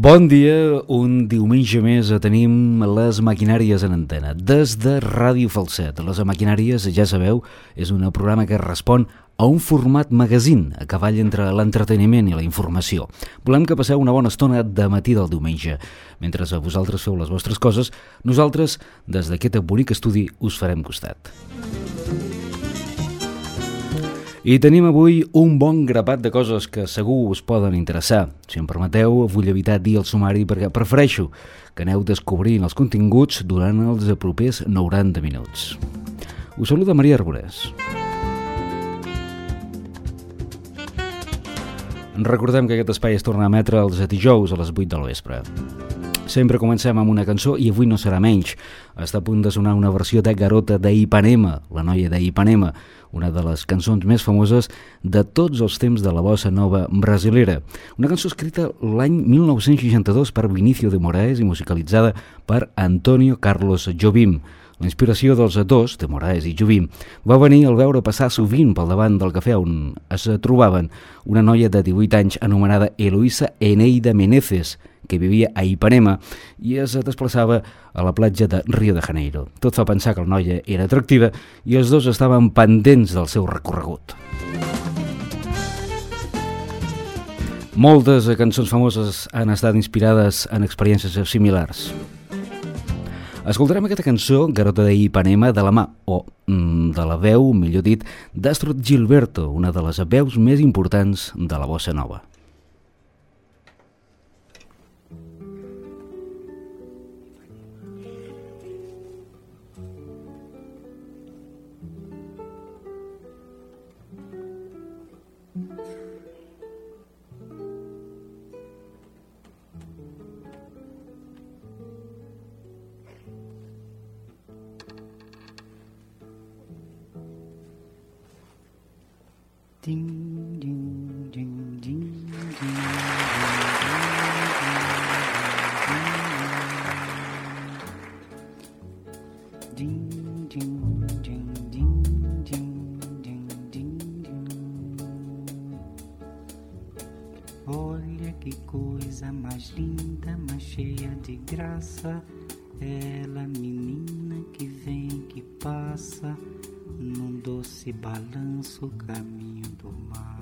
Bon dia, un diumenge més tenim les maquinàries en antena. Des de Ràdio Falset. Les maquinàries, ja sabeu, és un programa que respon a un format magazín a cavall entre l'entreteniment i la informació. Volem que passeu una bona estona de matí del diumenge. Mentre vosaltres feu les vostres coses, nosaltres, des d'aquest bonic estudi, us farem costat. I tenim avui un bon grapat de coses que segur us poden interessar. Si em permeteu, vull evitar dir el sumari perquè prefereixo que aneu descobrint els continguts durant els propers 90 minuts. Us saluda Maria Arborès. Recordem que aquest espai es torna a emetre els dijous a les 8 del vespre. Sempre comencem amb una cançó i avui no serà menys. Està a punt de sonar una versió de Garota de Ipanema, la noia de Ipanema, una de les cançons més famoses de tots els temps de la bossa nova brasilera. Una cançó escrita l'any 1962 per Vinícius de Moraes i musicalitzada per Antônio Carlos Jobim. La inspiració dels dos, de Moraes i Jobim, va venir al veure passar sovint pel davant del cafè on es trobaven una noia de 18 anys anomenada Eloísa Eneida Meneses, que vivia a Ipanema i es desplaçava a la platja de Rio de Janeiro. Tot fa pensar que la noia era atractiva i els dos estaven pendents del seu recorregut. Moltes cançons famoses han estat inspirades en experiències similars. Escoltarem aquesta cançó, Garota de Ipanema, de la mà, o de la veu, millor dit, d'Astrid Gilberto, una de les veus més importants de la bossa nova. Ding, ding, ding, ding, ding, ding, ding, ding, ding, ding, ding, ding. Olha que coisa mais linda, mais cheia de graça. Ela, menina que vem, que passa num doce balanço, caminho do mar.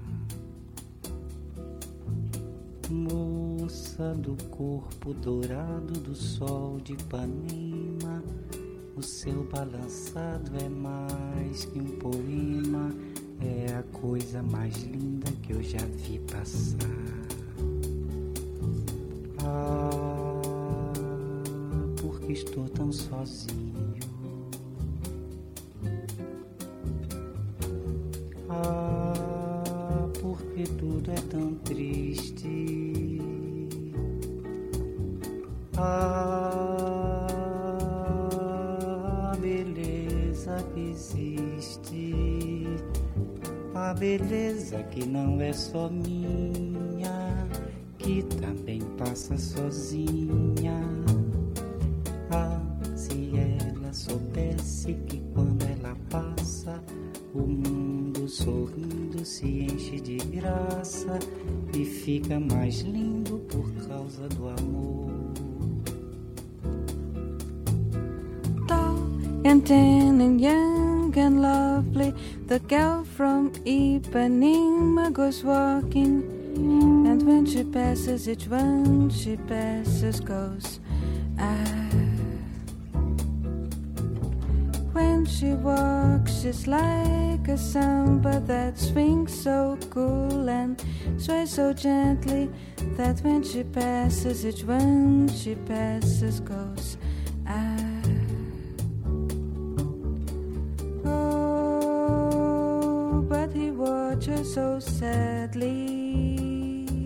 Moça do corpo dourado do sol de Ipanema, o seu balançado é mais que um poema, é a coisa mais linda que eu já vi passar. Ah, porque estou tão sozinho. Ah, porque tudo é tão triste. Ah, a beleza que existe, a beleza que não é só minha, que também passa sozinha. Ah, se ela soubesse que quando ela passa, o mundo sorrindo se enche de graça e fica mais lindo por causa do amor. Tall and tan and young and lovely, the girl from Ipanema goes walking, and when she passes, each one she passes goes, ah. When she walks, she's like a samba that swings so cool and sways so gently that when she passes, each one she passes goes, ah. Oh, but he watches so sadly.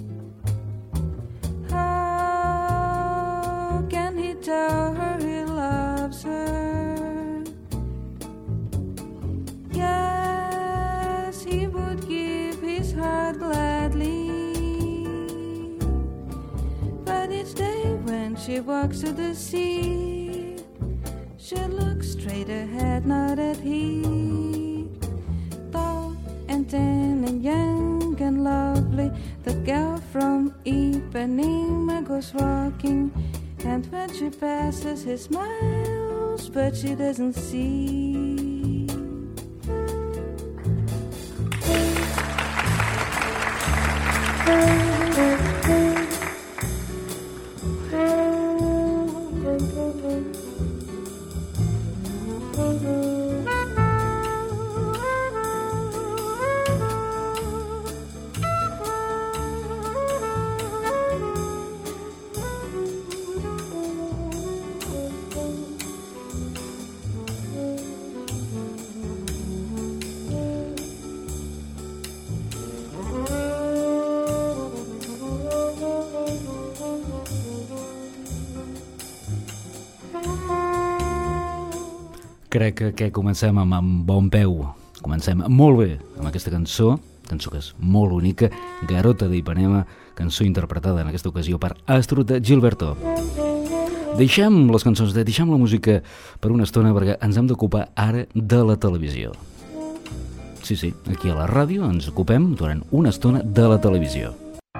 How can he tell her he loves her? Yes, he would give his heart gladly, but each day when she walks to the sea, she looks straight ahead, not at he. Tall and tan and young and lovely, the girl from Ipanema Ipanema goes walking, and when she passes he smiles, but she doesn't see. Crec que comencem amb bon peu. Comencem molt bé amb aquesta cançó que és molt única, Garota d'Ipanema, cançó interpretada en aquesta ocasió per Astrud Gilberto. Deixem les cançons, deixem la música per una estona perquè ens hem d'ocupar ara de la televisió. Sí, aquí a la ràdio ens ocupem durant una estona de la televisió.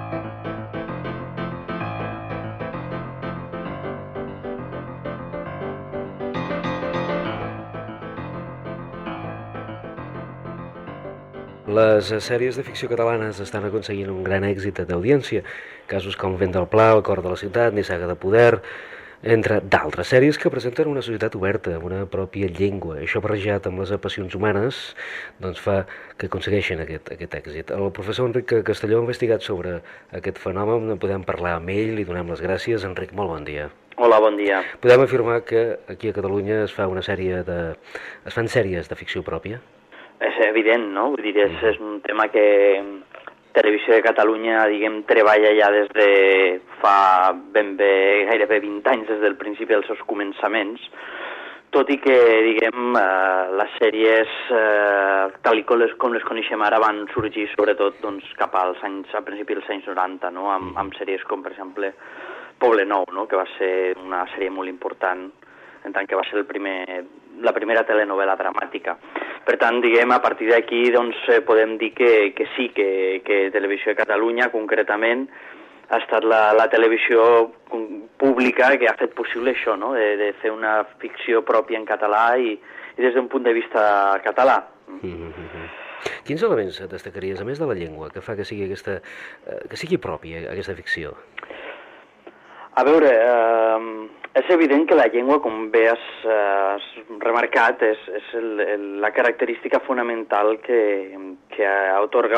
Les sèries de ficció catalanes estan aconseguint un gran èxit d'audiència, casos com Vent del Pla, El cor de la ciutat, Nissaga de poder, entre d'altres sèries que presenten una societat oberta, una pròpia llengua. Això barrejat amb les passions humanes doncs fa que aconsegueixin aquest èxit. El professor Enric Castelló ha investigat sobre aquest fenomen, podem parlar amb ell, li donem les gràcies. Enric, molt bon dia. Hola, bon dia. Podem afirmar que aquí a Catalunya es fan sèries de ficció pròpia? És evident, no? Vull dir, és un tema que Televisió de Catalunya, diguem, treballa ja des de fa ben bé gairebé 20 anys, des del principi dels seus començaments, tot i que, diguem, les sèries, tal com les coneixem ara, van sorgir sobretot doncs, cap als anys, a principi dels anys 90, no? Amb sèries com, per exemple, Poble Nou, no? Que va ser una sèrie molt important, en tant que va ser la primera telenovela dramàtica. Per tant, diguem, a partir d'aquí doncs, podem dir que sí, que Televisió de Catalunya, concretament, ha estat la televisió pública que ha fet possible això, no? De fer una ficció pròpia en català i des d'un punt de vista català. Quins elements destacaries, a més de la llengua, que fa que sigui pròpia aquesta ficció? A veure, és evident que la llengua, com bé has remarcat, és la característica fonamental que atorga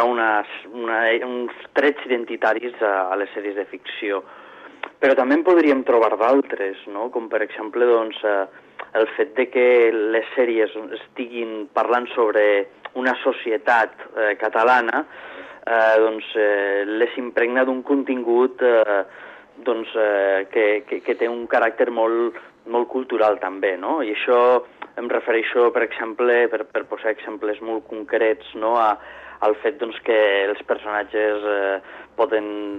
uns trets identitaris a les sèries de ficció. Però també en podríem trobar d'altres, no? Com per exemple doncs, el fet de que les sèries estiguin parlant sobre una societat catalana, doncs les impregna d'un contingut doncs, que té un caràcter molt cultural també, no? I això em refereixo, per exemple, per posar exemples molt concrets, no? Al fet doncs, que els personatges poden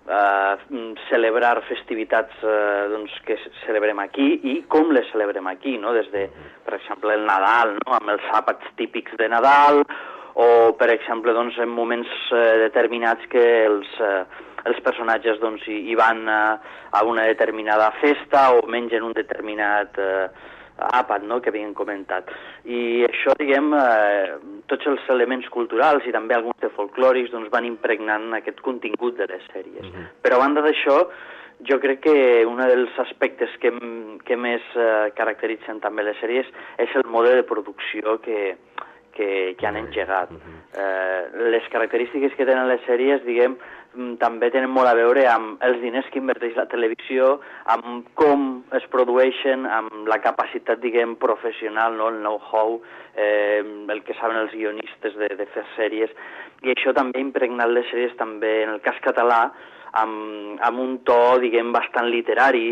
celebrar festivitats doncs, que celebrem aquí i com les celebrem aquí, no? Des de, per exemple, el Nadal, no? Amb els àpats típics de Nadal, o, per exemple, doncs, en moments determinats que els personatges doncs, hi van a una determinada festa o mengen un determinat àpat, no?, que havien comentat. I això, diguem, tots els elements culturals i també alguns de folclòrics doncs, van impregnant aquest contingut de les sèries. Però a banda d'això, jo crec que un dels aspectes que més caracteritzen també les sèries és el mode de producció que han engegat. Les característiques que tenen les sèries, diguem, també tenen molt a veure amb els diners que inverteix la televisió, amb com es produeixen, amb la capacitat, diguem, professional, no? El know-how, el que saben els guionistes de fer sèries, i això també ha impregnat les sèries també, en el cas català, amb un to, diguem, bastant literari,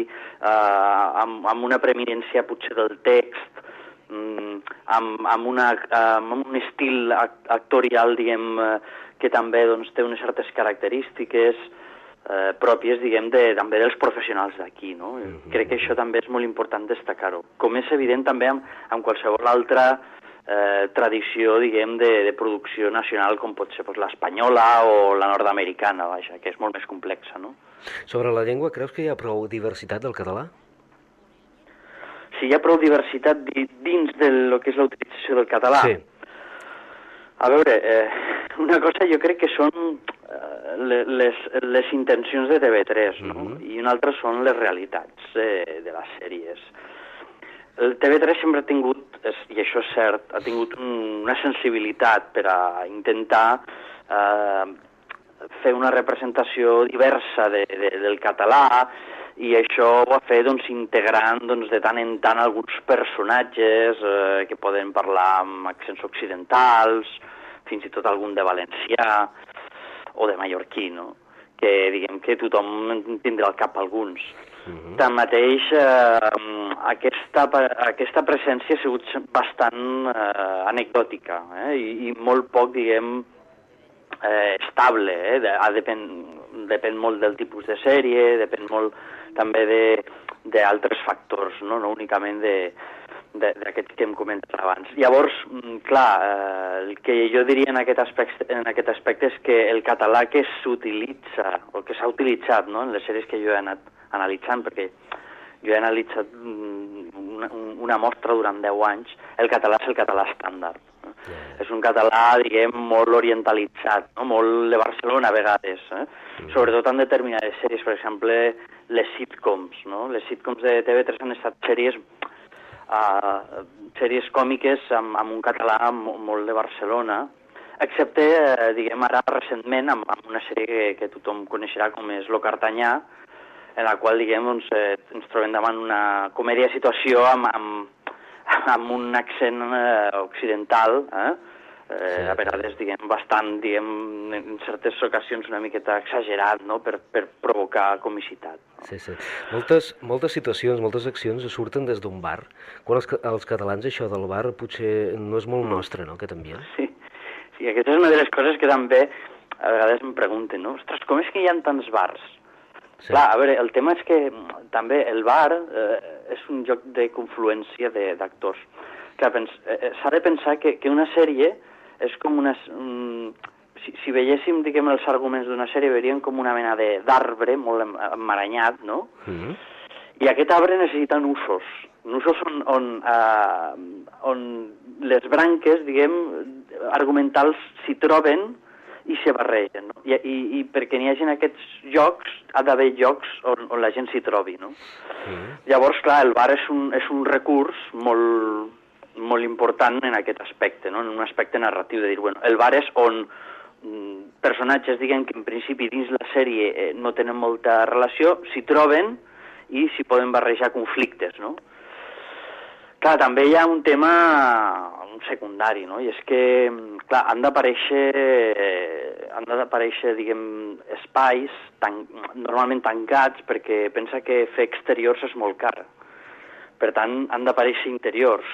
amb una preeminència potser del text, amb un estil actorial, diguem, que també doncs, té unes certes característiques pròpies, diguem, també dels professionals d'aquí, no? Crec que això també és molt important destacar-ho. Com és evident també amb qualsevol altra tradició, diguem, de producció nacional, com pot ser l'espanyola o la nord-americana, vaja, que és molt més complexa, no? Sobre la llengua, creus que hi ha prou diversitat del català? Si hi ha prou diversitat dins del que és la utilització del català? Sí. A veure, una cosa jo crec que són les intencions de TV3, no? I una altra són les realitats de les sèries. El TV3 sempre ha tingut, i això és cert, ha tingut una sensibilitat per a intentar fer una representació diversa del català, i això ho ha fet integrant de tant en tant alguns personatges que poden parlar amb accents occidentals, fins i tot algun de valencià o de mallorquí, no? Que diguem que tothom tindrà al cap alguns. Tanmateix, aquesta presència ha sigut bastant anecdòtica i molt poc, diguem, estable. Depèn molt del tipus de sèrie, depèn molt també d'altres factors, no únicament d'aquests que hem comentat abans. Llavors, clar, el que jo diria en aquest aspecte és que el català que s'utilitza, o que s'ha utilitzat en les sèries que jo he anat analitzant, perquè jo he analitzat una mostra durant 10 anys, el català és el català estàndard. És un català, diguem, molt orientalitzat, molt de Barcelona a vegades, sobretot en determinades sèries, per exemple, les sitcoms. Les sitcoms de TV3 han estat sèries còmiques amb un català molt de Barcelona, excepte, diguem, ara recentment, amb una sèrie que tothom coneixerà com és Lo Cartanyà, en la qual, diguem, ens trobem davant una comèdia de situació amb un accent occidental, a vegades, diguem, bastant, diguem, en certes ocasions una miqueta exagerat, no?, per provocar comicitat. Sí. Moltes situacions, moltes accions surten des d'un bar. Quan els catalans això del bar potser no és molt nostre, no?, aquest ambient. Sí, aquesta és una de les coses que també a vegades em pregunten, no? Ostres, com és que hi ha tants bars? Sí. Clar, a veure, el tema és que també el bar és un lloc de confluència d'actors. Clar, s'ha de pensar que una sèrie és com una... Si veiéssim, diguem, els arguments d'una sèrie, veuríem com una mena d'arbre molt emmaranyat, no? I aquest arbre necessita nusos. Nusos on les branques, diguem, argumentals s'hi troben i se barregen, no? I perquè n'hi hagi aquests llocs, ha d'haver llocs on la gent s'hi trobi, no? Llavors, clar, el bar és un recurs molt important en aquest aspecte, no? En un aspecte narratiu, de dir, bueno, el bar és on personatges, diguem, que en principi dins la sèrie no tenen molta relació, s'hi troben i s'hi poden barrejar conflictes, no? Clar, també hi ha un tema secundari, no? I és que, clar, han d'aparèixer, diguem, espais normalment tancats, perquè pensa que fer exteriors és molt car. Per tant, han d'aparèixer interiors.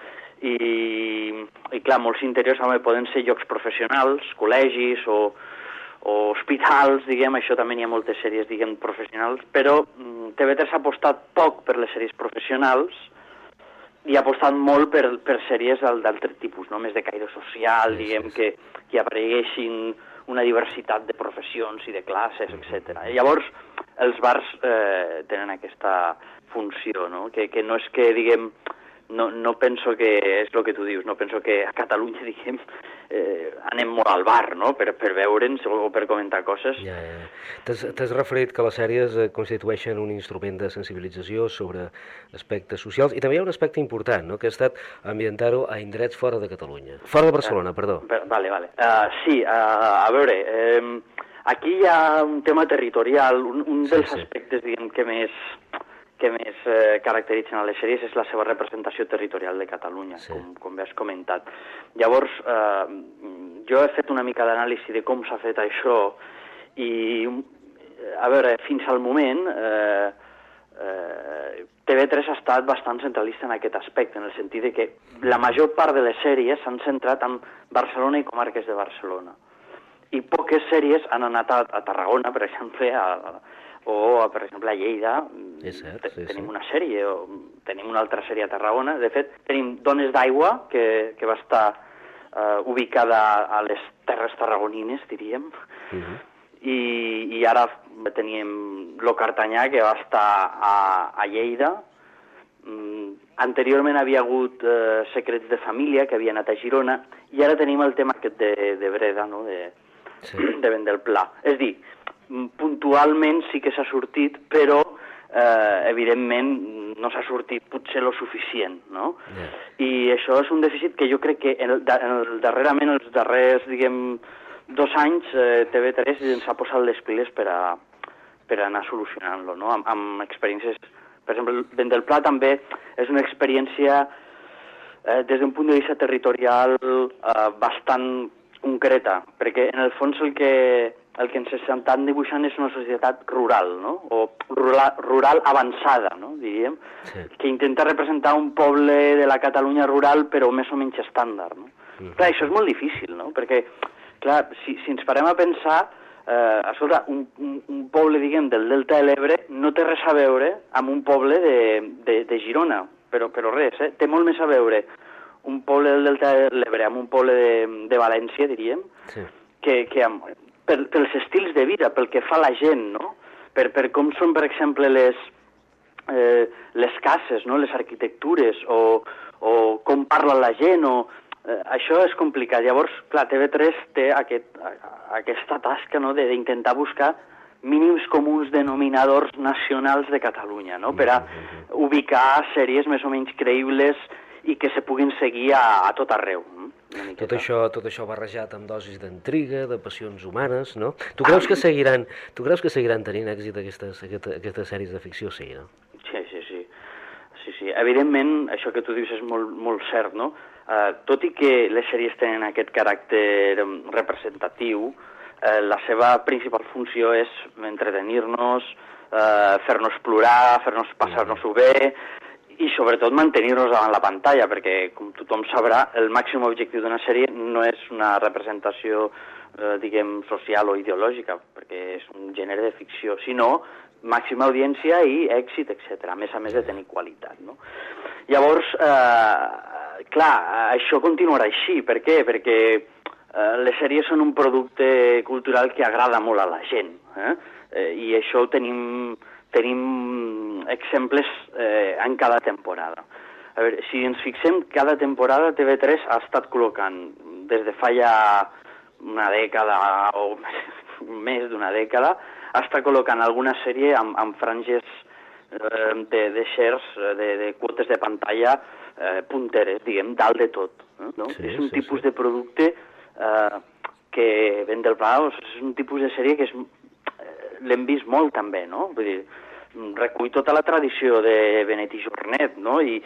I clar, molts interiors també poden ser llocs professionals, col·legis o hospitals, diguem, això també n'hi ha moltes sèries, diguem, professionals, però TV3 ha apostat poc per les sèries professionals i ha apostat molt per sèries d'altre tipus, no? Més de caire social, diguem, que apareguessin una diversitat de professions i de classes, etc. Llavors, els bars tenen aquesta funció, no? Que no és que, diguem, no penso que és el que tu dius, no penso que a Catalunya, diguem, anem molt al bar, no?, per veure'ns o per comentar coses. Ja. T'has referit que les sèries constitueixen un instrument de sensibilització sobre aspectes socials, i també hi ha un aspecte important, no?, que ha estat ambientar-ho a indrets fora de Catalunya. Fora de Barcelona, perdó. Vale. Sí, a veure, aquí hi ha un tema territorial, un dels aspectes, diguem, que més caracteritzen a les sèries és la seva representació territorial de Catalunya, com bé has comentat. Llavors, jo he fet una mica d'anàlisi de com s'ha fet això i, a veure, fins al moment TV3 ha estat bastant centralista en aquest aspecte, en el sentit de que la major part de les sèries s'han centrat en Barcelona i comarques de Barcelona. I poques sèries han anat a Tarragona, per exemple, per exemple, a Lleida. Tenim una sèrie, o tenim una altra sèrie a Tarragona. De fet, tenim Dones d'aigua, que va estar ubicada a les terres tarragonines, diríem, i ara teníem Lo Cartanyà, que va estar a Lleida. Anteriorment havia hagut Secrets de família, que havia anat a Girona, i ara tenim el tema aquest de Breda, no? de Vent del Pla. És a dir, puntualment sí que s'ha sortit, però evidentment no s'ha sortit potser lo suficient, no? I això és un dèficit que jo crec que darrerament, els darrers, diguem, 2 anys, TV3 ens ha posat les piles per anar solucionant-lo, no? Amb experiències. Per exemple, Vent del Pla també és una experiència des d'un punt de vista territorial bastant concreta, perquè en el fons el que ens estan dibuixant és una societat rural, no? O rural avançada, no? Diríem, que intenta representar un poble de la Catalunya rural però més o menys estàndard, no? Clar, això és molt difícil, no? Perquè, clar, si ens parem a pensar, escolta, un poble, diguem, del Delta de l'Ebre no té res a veure amb un poble de Girona, però res, té molt més a veure un poble del Delta de l'Ebre amb un poble de València, diríem, que pels estils de vida, pel que fa la gent, no? Per com són, per exemple, les cases, no? Les arquitectures, o com parla la gent, això és complicat. Llavors, clar, TV3 té aquesta tasca, no?, d'intentar buscar mínims comuns denominadors nacionals de Catalunya, no?, per a ubicar sèries més o menys creïbles i que se puguin seguir a tot arreu. Tot això barrejat amb dosis d'intriga, de passions humanes, no? Tu creus que seguiran tenint èxit aquestes sèries de ficció? Sí, no? Sí. Evidentment, això que tu dius és molt, molt cert, no? Tot i que les sèries tenen aquest caràcter representatiu, la seva principal funció és entretenir-nos, fer-nos plorar, fer-nos passar-nos-ho bé, i sobretot mantenir-nos davant la pantalla, perquè, com tothom sabrà, el màxim objectiu d'una sèrie no és una representació, diguem, social o ideològica, perquè és un gènere de ficció, sinó màxima audiència i èxit, etc. A més de tenir qualitat, no? Llavors, clar, això continuarà així. Per què? Perquè les sèries són un producte cultural que agrada molt a la gent, i això ho tenim exemples en cada temporada. A veure, si ens fixem, cada temporada TV3 ha estat col·locant, des de fa ja una dècada o més d'una dècada, ha estat col·locant alguna sèrie amb franges de shares, de quotes de pantalla punteres, diguem, dalt de tot. No? És un tipus de producte que Vent del Pla és un tipus de sèrie que l'hem vist molt també, no? Vull dir, recull tota la tradició de Benet i Jornet, no? I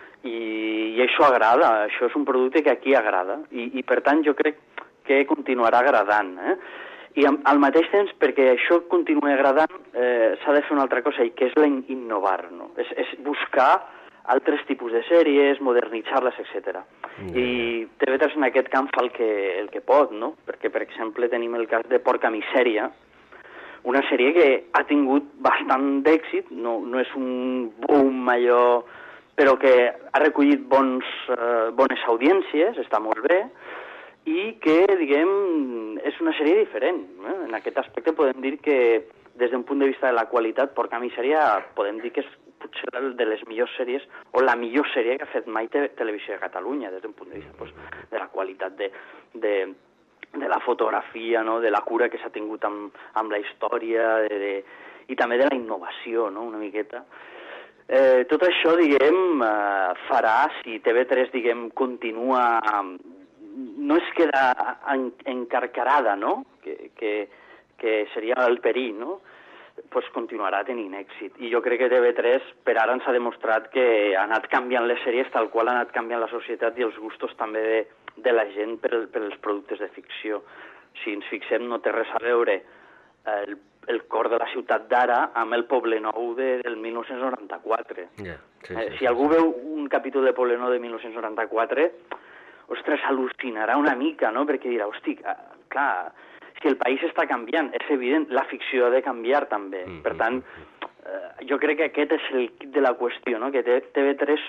això agrada, això és un producte que aquí agrada, i per tant jo crec que continuarà agradant, I al mateix temps, perquè això continuï agradant, s'ha de fer una altra cosa, i que és innovar, no? És buscar altres tipus de sèries, modernitzar-les, etc. I TV3 en aquest camp fa el que pot, no? Perquè, per exemple, tenim el cas de Porca Misèria, una sèrie que ha tingut bastant d'èxit, no és un boom allò, però que ha recollit bones audiències, està molt bé, i que, diguem, és una sèrie diferent. En aquest aspecte podem dir que, des d'un punt de vista de la qualitat, Porca Misèria podem dir que és potser de les millors sèries, o la millor sèrie que ha fet mai Televisió de Catalunya, des d'un punt de vista de la qualitat de la fotografia, no? De la cura que s'ha tingut amb la història, i també de la innovació, no? Una miqueta. Tot això, diguem, farà, si TV3, diguem, continua, no es queda encarcarada, no? Que seria el perill, no? Pues continuarà tenint èxit. I jo crec que TV3 per ara ens ha demostrat que ha anat canviant les sèries tal qual ha anat canviant la societat i els gustos també de la gent per als productes de ficció. Si ens fixem, no té res a veure el cor de la ciutat d'ara amb el Poblenou del 1994. Si algú veu un capítol de Poblenou de 1994, ostres, al·lucinarà una mica, no? Perquè dirà, hosti, clar, si el país està canviant, és evident, la ficció ha de canviar també. Per tant, jo crec que aquest és el quid de la qüestió, no? Que TV3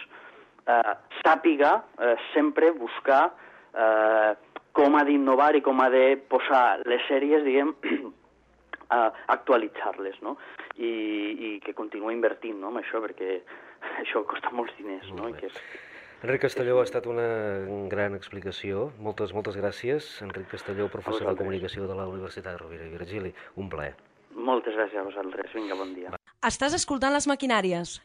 sàpiga sempre buscar com ha d'innovar i com ha de posar les sèries, diguem, actualitzar-les, no? I que continua invertint, no?, en això, perquè això costa molts diners, no? I que és... Enric Castelló, ha estat una gran explicació. Moltes gràcies. Enric Castelló, professor de Comunicació de la Universitat de Rovira i Virgili. Un plaer. Moltes gràcies a vosaltres. Vinga, bon dia. Estàs escoltant Les Maquinàries.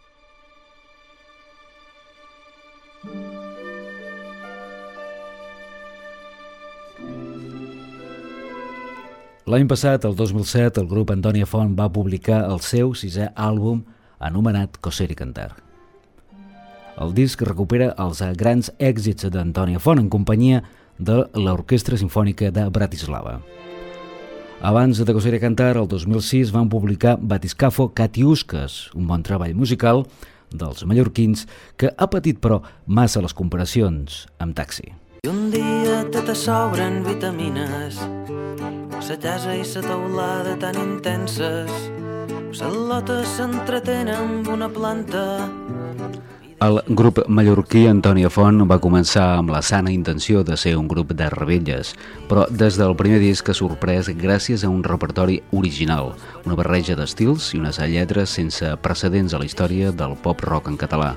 L'any passat, el 2007, el grup Antònia Font va publicar el seu 6è àlbum anomenat Coser i Cantar. El disc recupera els grans èxits d'Antònia Font en companyia de l'Orquestra Simfònica de Bratislava. Abans de Coser i Cantar, el 2006 van publicar Batiscafo Catiusques, un bon treball musical dels mallorquins que ha patit però massa les comparacions amb Taxi. I un dia te sobren vitamines, sa casa i sa teulada tan intenses, sa lota s'entretén amb una planta. El grup mallorquí Antònia Font va començar amb la sana intenció de ser un grup de rebelles, però des del primer disc ha sorprès gràcies a un repertori original, una barreja d'estils i unes lletres sense precedents a la història del pop-rock en català.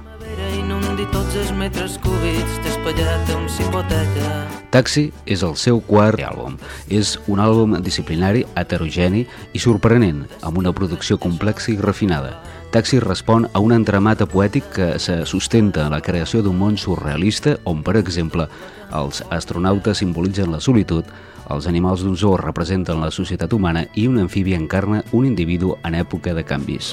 Taxi és el seu quart àlbum. És un àlbum disciplinari, heterogeni i sorprenent, amb una producció complexa i refinada. Taxi respon a un entramat poètic que se sustenta en la creació d'un món surrealista on, per exemple, els astronautes simbolitzen la solitud, els animals d'un zoo representen la societat humana i un amfibi encarna un individu en època de canvis.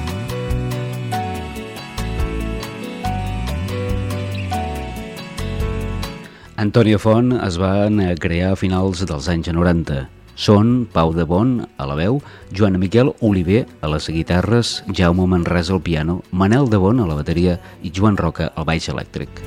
Antònia Font es van crear a finals dels anys 90. Són Pau de Bon a la veu, Joan Miquel Oliver a les guitarres, Jaume Manresa al piano, Manel de Bon a la bateria i Joan Roca al baix elèctric.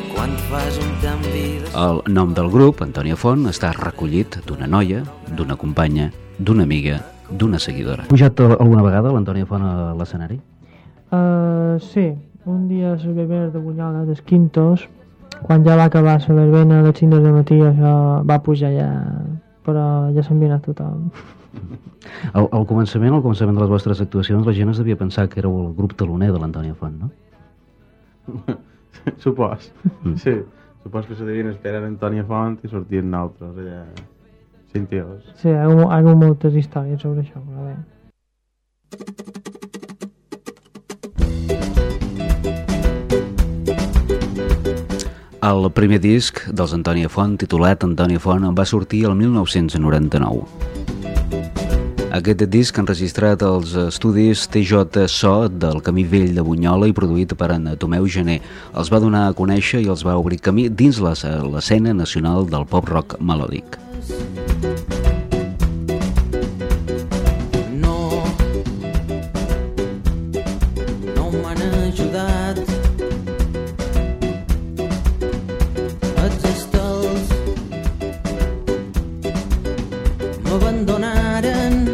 El nom del grup, Antònia Font, està recollit d'una noia, d'una companya, d'una amiga, d'una seguidora. Ha pujat alguna vegada l'Antònia Font a l'escenari? Sí, un dia a la verbena de Bunyola dels Quintos, quan ja va acabar la verbena a les 5 del matí, això va pujar ja, però ja s'ha enviat tothom. Al començament de les vostres actuacions, la gent es devia pensar que éreu el grup taloner de l'Antònia Font, no? Supos, sí. Supos que se devien esperar Antònia Font i sortien nosaltres allà, cintiós. Sí, hi ha moltes històries sobre això, però bé. El primer disc dels Antònia Font, titulat Antònia Font, va sortir el 1999. Aquest disc, enregistrat als estudis TJ So del Camí Vell de Bunyola i produït per en Tomeu Gené, els va donar a conèixer i els va obrir camí dins l'escena nacional del pop-rock melòdic. No m'han ajudat. M'abandonaren.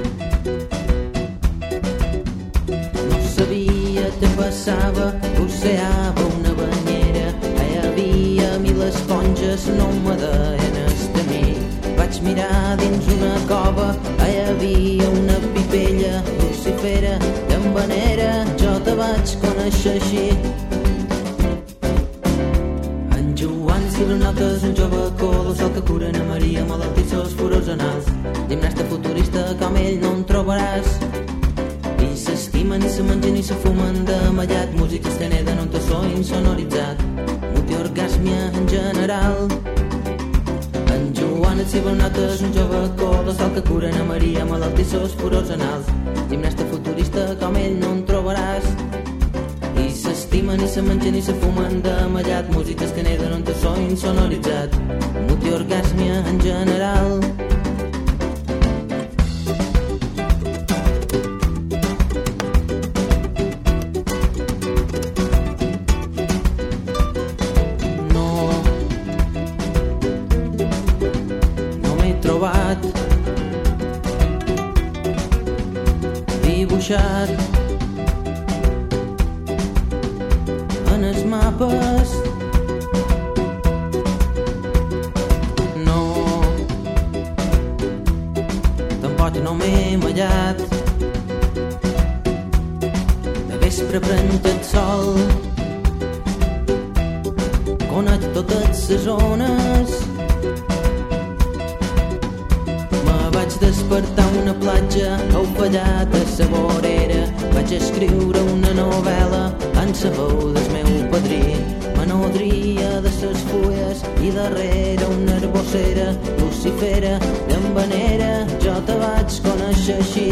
No sabia què passava, buceava una banyera, hi havia 1000 esponges, no me deien estamir. Vaig mirar dins una cova, hi havia una pipella lucifera, llambanera, jo te vaig conèixer així. Cibernotes, un jove colossal que cura na Maria, malaltissos furors anals. Gimnasta futurista com ell no en trobaràs. I s'estimen i se mengen i se fumen d'amallat, música esteneda en un tassó insonoritzat, multiorgàsmia en general. En Joan et cibernotes, un jove colossal que cura na Maria, malaltissos furors anals. Gimnasta futurista com ell no en trobaràs. I s'estimen i se mengen i se fumen d'amallat, músiques que neden on te so insonoritzat, multiorgàsmia en general. No m'he trobat dibuixat els mapes. No, tampoc no m'he sempre prenc el sol. Conec totes les zones. Me vaig despertar a una platja ofallat a sa vorera. Vaig escriure una novel·la en sa veu del meu padrí. Me nodria de ses fulles i darrere una herbossera lucifera, llambanera, jo te vaig conèixer així.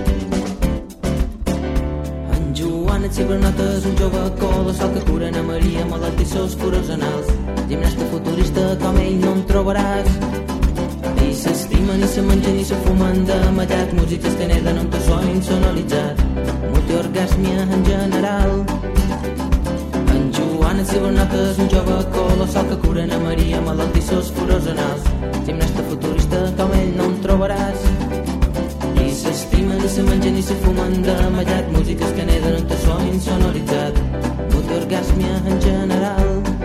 En Joan et cibernota és un jove colossal que cura na Maria malaltissos furors anals. Gimnasta futurista com ell no en trobaràs. Ni s'estima, ni se menja, ni se fumen de mallat. Músiques que neden amb to so insonoritzat. Multiorgàsmia en general. En Joan et cibernota és un jove colossal que cura na Maria malaltissos furors anals. Gimnasta futurista com ell no en trobaràs. Ni s'estima, ni se menja, ni se fumen de mallat. Músiques que neden amb to so insonoritzat. Multiorgàsmia en general.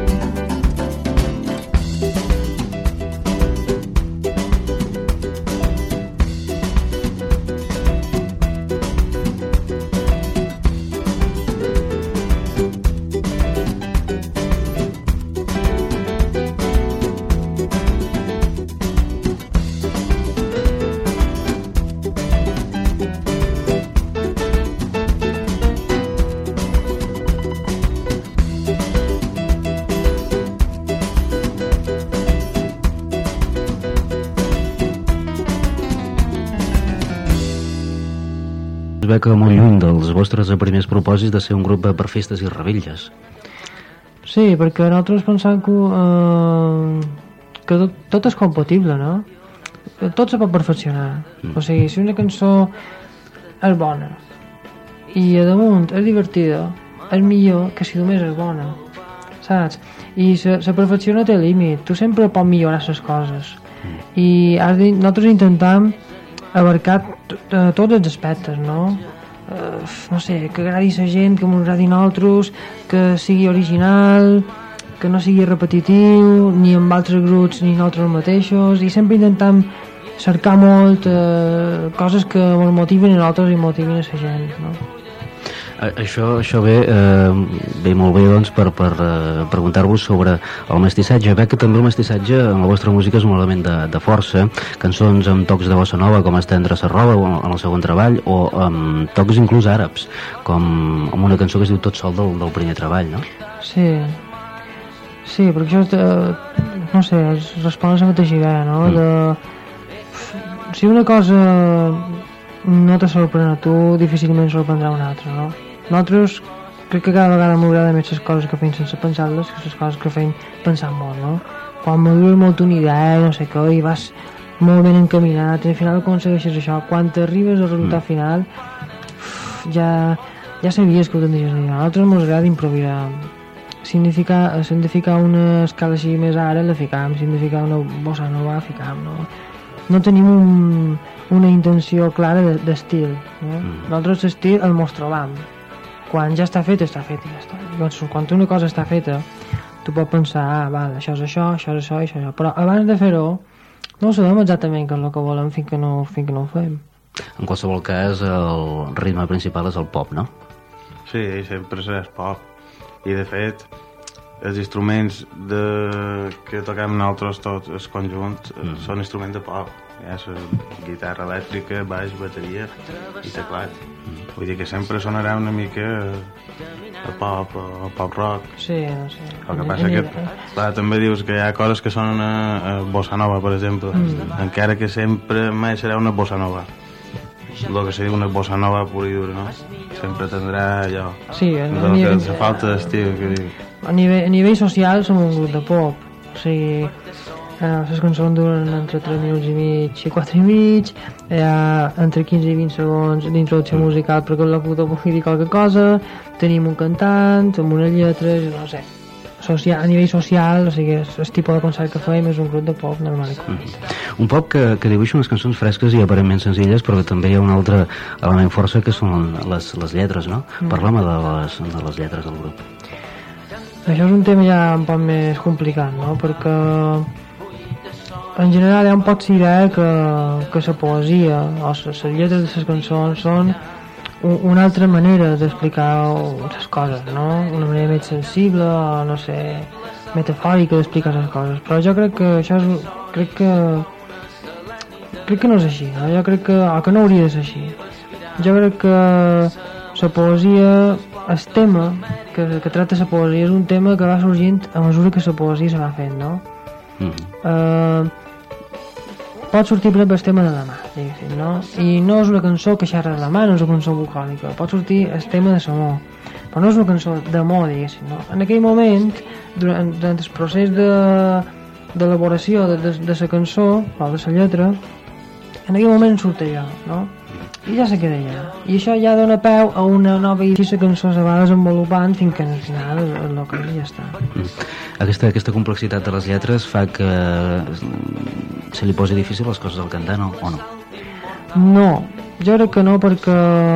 Es ve que molt lluny dels vostres primers propòsits de ser un grup per festes i revetlles. Sí, perquè nosaltres pensam que tot és compatible, no? Tot se pot perfeccionar. O sigui, si una cançó és bona i a damunt és divertida, és millor que si només és bona, saps? I la perfecció no té límit, tu sempre pots millorar les coses. I nosaltres intentem abarcar tots els aspectes, no? No sé, que agradi la gent, que m'agradi a nosaltres, que sigui original, que no sigui repetitiu, ni amb altres grups ni nosaltres mateixos, i sempre intentem cercar molt coses que ens motiven a nosaltres i motiven a la gent, no? Això ve molt bé, doncs, per preguntar-vos sobre el mestissatge. Veig que també el mestissatge en la vostra música és un element de força. Cançons amb tocs de bossa nova, com Estendre sa roba en el segon treball, o amb tocs inclús àrabs, com amb una cançó que es diu Tot sol del primer treball, no? Sí, perquè això, no sé, respon a la mateixa idea, no? Si una cosa no te sorprèn a tu, difícilment sorprendrà a un altre, no? Nosaltres crec que cada vegada m'agrada més les coses que feim sense pensar-les que les coses que feim pensant molt, no? Quan madures molt una idea, no sé què, i vas molt ben encaminat, i al final aconsegueixes això, quan t'arribes al resultat final, ja sabies que ho tindries a dir. A nosaltres ens agrada improvisar. Si hem de ficar una escala així més ara, la ficam. Si hem de ficar una bossa nova, la ficam, no? No tenim una intenció clara d'estil, no? Nosaltres l'estil el mos trobam. Quan ja està fet i ja està. Doncs, quan una cosa està feta, tu pots pensar, això és això, això és això i això, però abans de fer-ho no sabem exactament què és el que volem fins que no ho fem. En qualsevol cas, el ritme principal és el pop, no? Sí, sempre serà pop. I de fet, els instruments que toquem nosaltres tots, el conjunt, són instruments de pop. Hi ha guitarra elèctrica, baix, bateria i teclat. Vull dir que sempre sonarà una mica a pop rock. Sí. El que passa que clar, també dius que hi ha coses que sonen a bossa nova, per exemple, encara que sempre mai serà una bossa nova. El que se diu una bossa nova pura i dura, no? Sempre tindrà allò. Sí, la falta d'estil que diu. A nivell social som un grup de pop, o sigui, les cançons duren entre 3 minuts i mig i 4 i mig, entre 15 i 20 segons d'introducció musical perquè el locutor pugui dir qualque cosa, tenim un cantant amb unes lletres, no sé, a nivell social, o sigui, el tipus de concert que fem és un grup de pop normal i correcte. Un pop que dibuixa unes cançons fresques i aparentment senzilles, però que també hi ha un altre element força que són les lletres, no? Parlem de les lletres del grup. Això és un tema ja un poc més complicat, no? Perquè en general hi ha un poc d'idea que la poesia o les lletres de les cançons són una altra manera d'explicar les coses, no? Una manera més sensible o, no sé, metafòrica d'explicar les coses. Però jo crec que això és... crec que no és així, no? Jo crec que... o que no hauria de ser així. Jo crec que la poesia, el tema que tracta la poesia és un tema que va sorgint a mesura que la poesia se va fent, no? Pot sortir per exemple el tema de la mà, diguéssim, no? I no és una cançó que xerra de la mà, no és una cançó bucòlica, pot sortir el tema de l'amor, però no és una cançó d'amor, diguéssim, no? En aquell moment, durant el procés d'elaboració de la cançó o de la lletra, en aquell moment surt allò, no? I ja se queda allà. I això ja dona peu a una nova i la cançó se va desenvolupant fins que al final el que ja està. Aquesta complexitat de les lletres fa que se li posi difícil les coses al cantant o no? No, jo crec que no, perquè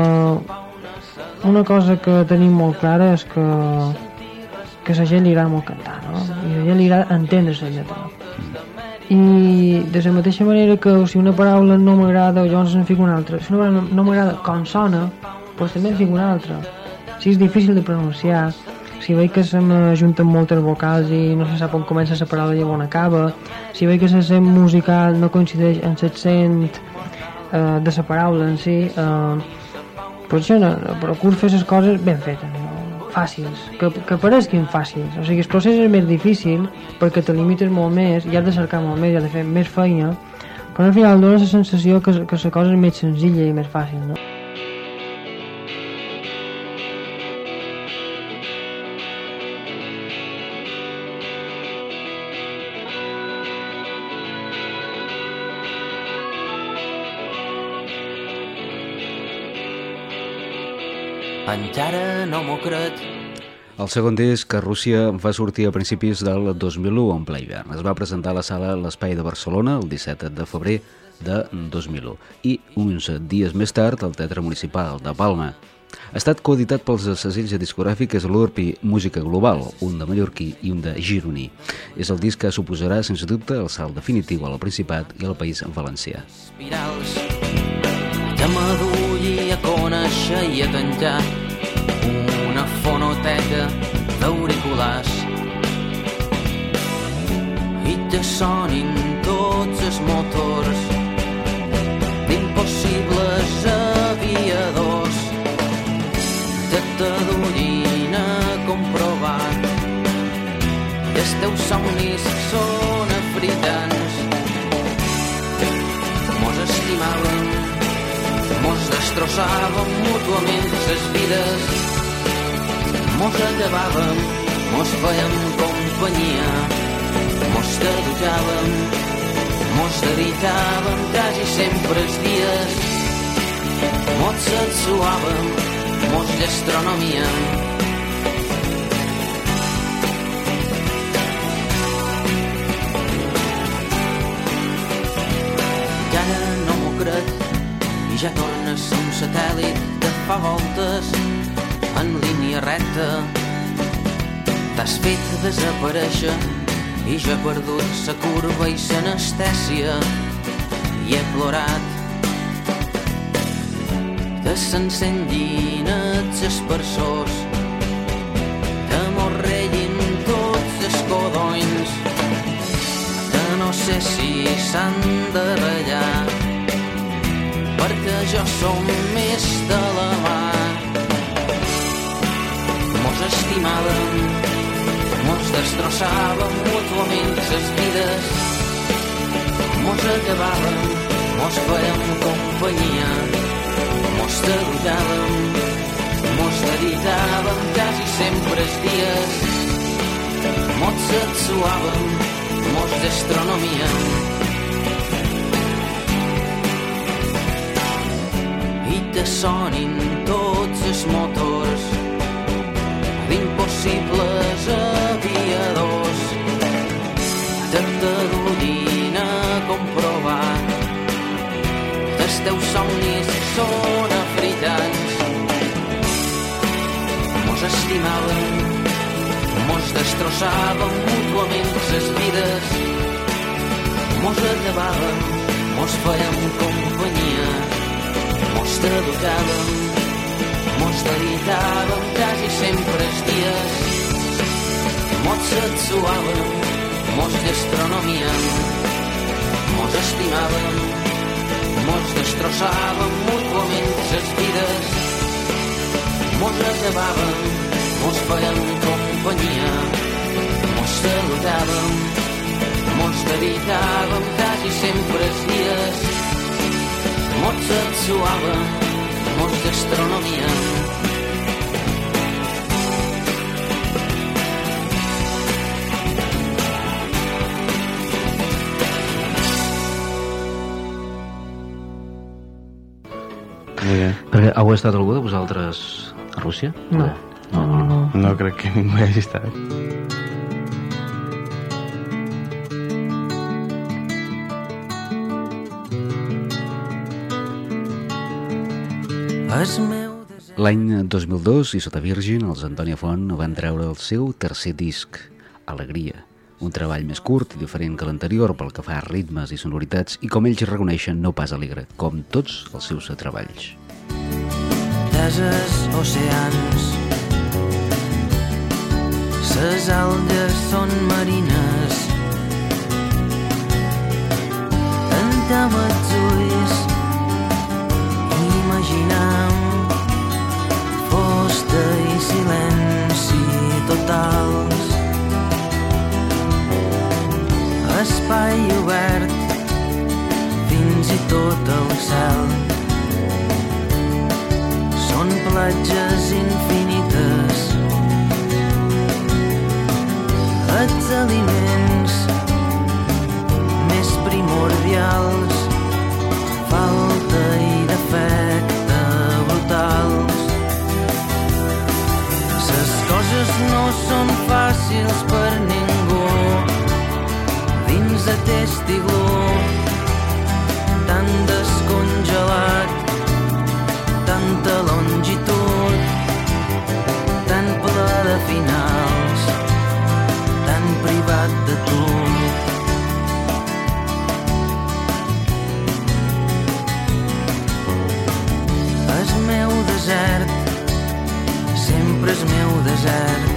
una cosa que tenim molt clara és que a la gent li agrada molt cantar, no? I a la gent li agrada entendre la lletra. I de la mateixa manera que si una paraula no m'agrada, llavors en fico una altra. Si una paraula no m'agrada com sona, doncs també en fico una altra. Si és difícil de pronunciar, si veig que se m'ajunten moltes vocals i no se sap on comença la paraula i on acaba, si veig que l'accent musical no coincideix amb l'accent de la paraula en si, doncs jo procuro fer les coses ben fetes, no? Fàcils, que pareixin fàcils. O sigui, el procés és més difícil perquè te limites molt més i has de cercar molt més i has de fer més feina, però al final dona la sensació que la cosa és més senzilla i més fàcil, no? Encara no m'ho crec. El segon disc a Rússia va sortir a principis del 2001 en ple hivern. Es va presentar a la sala L'Espai de Barcelona el 17 de febrer de 2001 i uns dies més tard al Teatre Municipal de Palma. Ha estat coeditat pels segells discogràfics l'Urpi Música Global, un de mallorquí i un de gironí. És el disc que suposarà, sense dubte, el salt definitiu al Principat i al País Valencià. Espirals que m'adulli a conèixer i a tancar una fonoteca d'auriculars i te sonin tots els motors d'impossibles aviadors que t'adullin a comprovar que els teus somnis són africans. Mos estimàvem, mos destrossàvem mútuament les vides, mos acabàvem, mos fèiem companyia, mos dedicàvem, mos dedicàvem quasi sempre els dies, mos sexuàvem, mos gastronomia. I ara no m'ho crec, i ja tornes a un satèl·lit que fa voltes en línia recta. T'has fet desaparèixer i jo he perdut la curva i l'anestèsia i he plorat que s'encendin els aspersors, que mos reguin tots els codonys, que no sé si s'han de ballar perquè jo som més de la mà. Mos estimàvem, mos destrossàvem mútuament les vides, mos acabàvem, mos fèiem companyia, mos dedicàvem, mos dedicàvem quasi sempre els dies, mos sexuàvem, mos gastronomia. I te sonin tots els motors d'impossibles aviadors que t'adullin a comprovar que els teus somnis són africans. Mos estimàvem, mos destrossàvem mútuament les vides, mos acabàvem, mos fèiem companyia, mos t'educàvem, mos dedicàvem quasi sempre els dies, mos sexuàvem, mos gastronomíem, mos estimàvem, mos destrossàvem mútuament les vides, mos acabàvem, mos fèiem companyia, mos saludàvem, mos dedicàvem quasi sempre els dies, mos sexuàvem, mos gastronomia. Perquè heu estat algú de vosaltres a Rússia? No. No crec que ningú hagi estat. L'any 2002, i sota Virgin, els Antònia Font van treure el seu tercer disc, Alegria, un treball més curt i diferent que l'anterior pel que fa a ritmes i sonoritats i, com ells reconeixen, no pas alegre, com tots els seus treballs. Deses, oceans, ses algues són marines, tancam els ulls, imaginam fosta i silenci totals, espai obert, fins i tot el cel. Són platges infinites, els aliments més primordials, falta i defecte brutals. Ses coses no són fàcils per ningú, dins aquest iglú tan descongelat, tanta longitud, tan ple de finals, tan privat de tu. El meu desert, sempre el meu desert,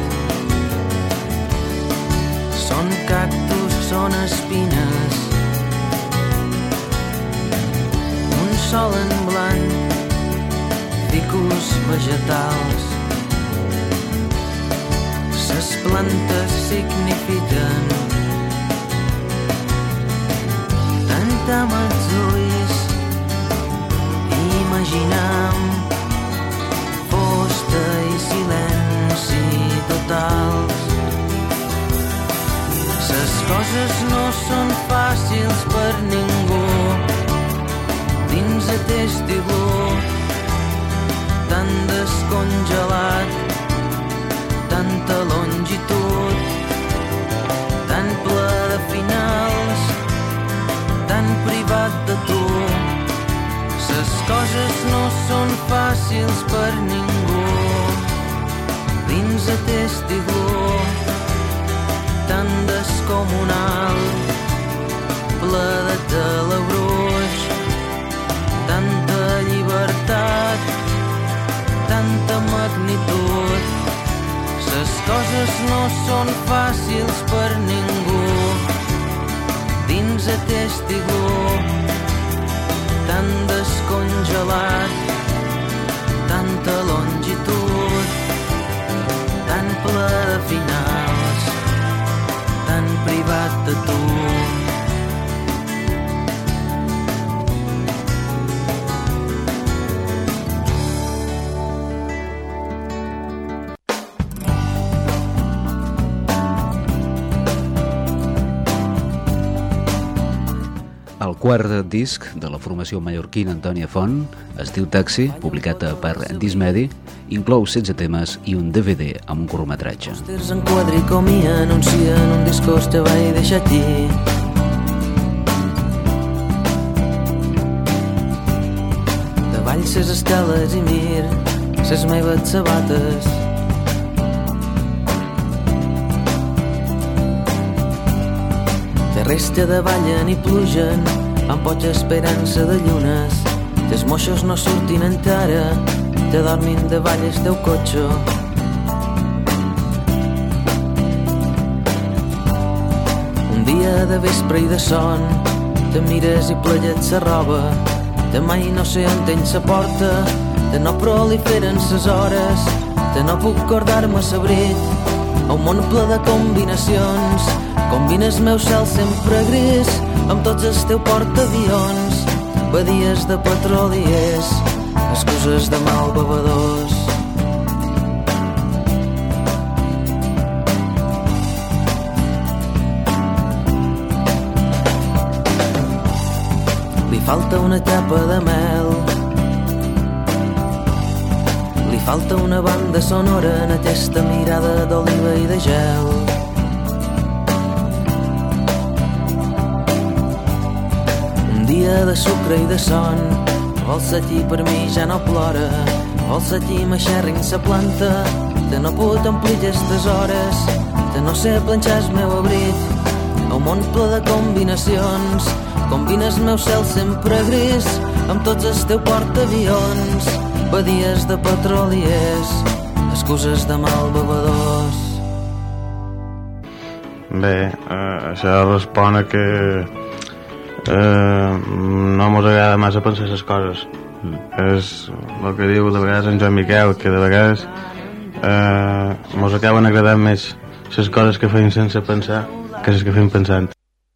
són cactus, són espines, un sol en blanc, ficus vegetals. Ses plantes signifiquen tancam els ulls, imaginam fosta i silenci totals. Ses coses no són fàcils per ningú, dins aquest iglú tan descongelat, tanta longitud, tan ple de finals, tan privat de tu. Ses coses no són fàcils per ningú, dins aquest iglú tan descomunal, ple de telebruix, tanta llibertat, tanta magnitud. Ses coses no són fàcils per ningú, dins aquest iglú tan descongelat, tanta longitud, tan ple de finals, tan privat de tu. El quart disc de la formació mallorquina Antònia Font es diu Taxi, publicat per Dismedi, inclou 16 temes i un DVD amb un curtmetratge. Pòsters en quadricomia anuncien un discos que vaig deixar aquí. Davall ses escales i mir ses meves sabates. Terrers que davallen i plugen amb poca esperança de llunes, que els moixos no surtin encara, te dormin davall el teu cotxe. Un dia de vespre i de son, te mires i plegues sa roba, te mai no sé on tens sa porta, te no proliferen ses hores, te no puc acordar-me sabrit, a un món ple de combinacions, combines meu cel sempre gris, amb tots els teus portaavions, badies de petroliers, excuses de mal bevedors. Li falta una tapa de mel, li falta una banda sonora en aquesta mirada d'oliva i de gel. Un dia de sucre i de son, vols aquí per mi ja no plora, vols aquí m'aixerrin sa planta, te no puc omplir aquestes hores, te no sé planxar el meu abric, a un món ple de combinacions, combines meu cel sempre gris, amb tots els teus portaavions, badies de petroliers, excuses de mal bevedors. Bé, això respon a que no mos agrada massa pensar les coses. És el que diu de vegades en Joan Miquel, que de vegades mos acaben agradant més les coses que feim sense pensar que les que fem pensant.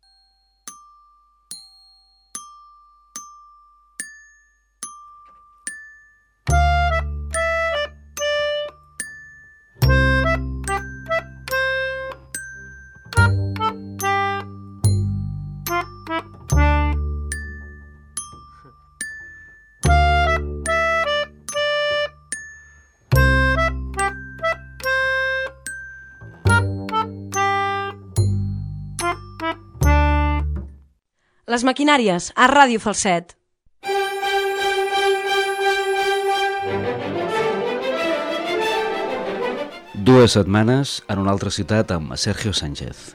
Les maquinàries, a Ràdio Falset. Dues setmanes en una altra ciutat amb Sergio Sánchez.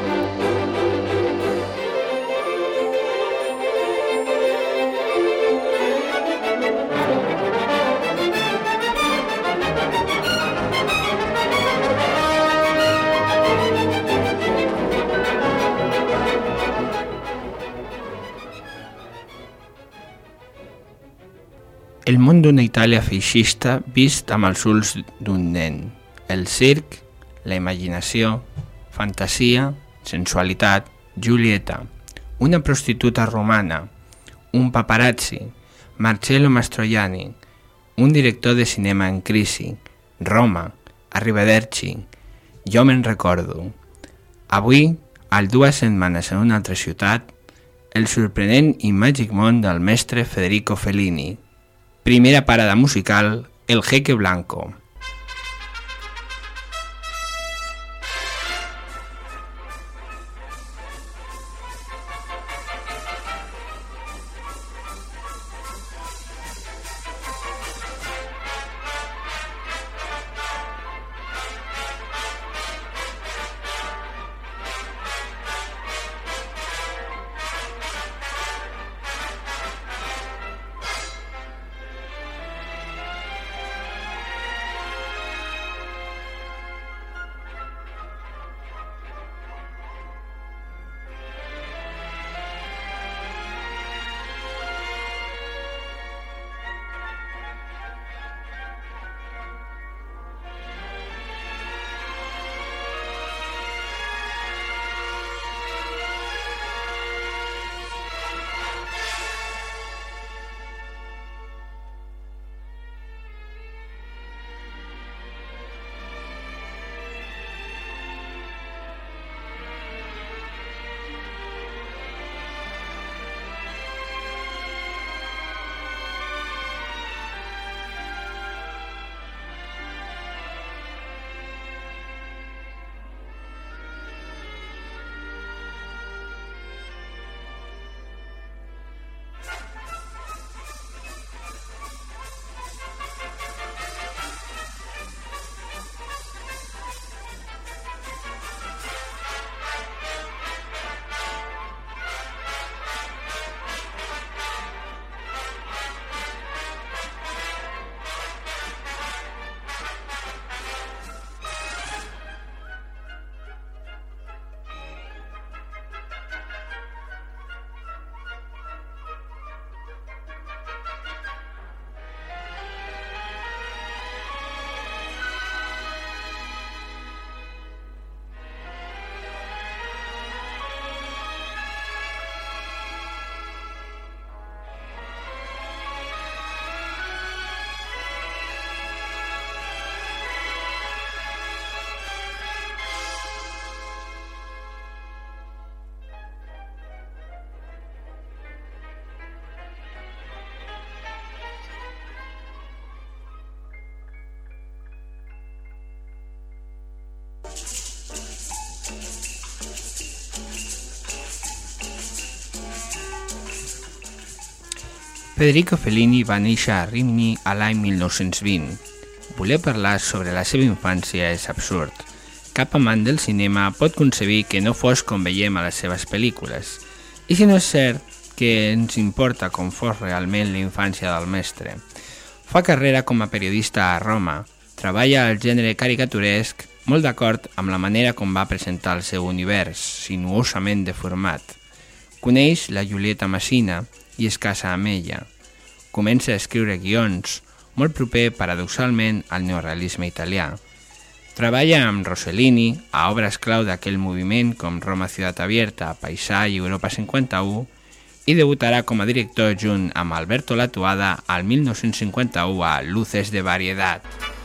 El món d'una Itàlia feixista vist amb els ulls d'un nen. El circ, la imaginació, fantasia, sensualitat, Giulietta, una prostituta romana, un paparazzi, Marcello Mastroianni, un director de cinema en crisi, Roma, Arrivederci, jo me'n recordo. Avui, al 2 setmanes en una altra ciutat, el sorprenent i màgic món del mestre Federico Fellini. Primera parada musical, El Jeque Blanco. Federico Fellini va néixer a Rimini a l'any 1920. Voler parlar sobre la seva infància és absurd. Cap amant del cinema pot concebir que no fos com veiem a les seves pel·lícules. I si no és cert que ens importa com fos realment la infància del mestre. Fa carrera com a periodista a Roma, treballa al gènere caricaturesc, molt d'acord amb la manera com va presentar el seu univers, sinuosament deformat. Coneix la Giulietta Massina i es casa amb ella. Comença a escriure guions, molt proper paradoxalment al neorealisme italià. Treballa amb Rossellini a obres clau d'aquell moviment com Roma Ciutat Abierta, Paisà i Europa 51 i debutarà com a director junt amb Alberto Latuada al 1951 a Luces de Variedad.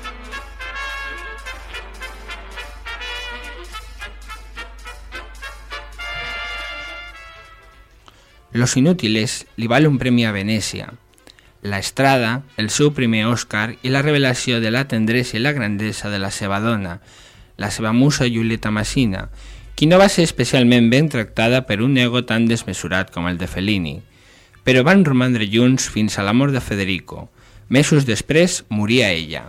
Los Inútiles li val un premi a Venècia. La Estrada, el seu primer Òscar i la revelació de la tendresa i la grandesa de la seva dona, la seva musa Giulietta Massina, qui no va ser especialment ben tractada per un ego tan desmesurat com el de Fellini, però van romandre junts fins a la mort de Federico. Mesos després moria ella.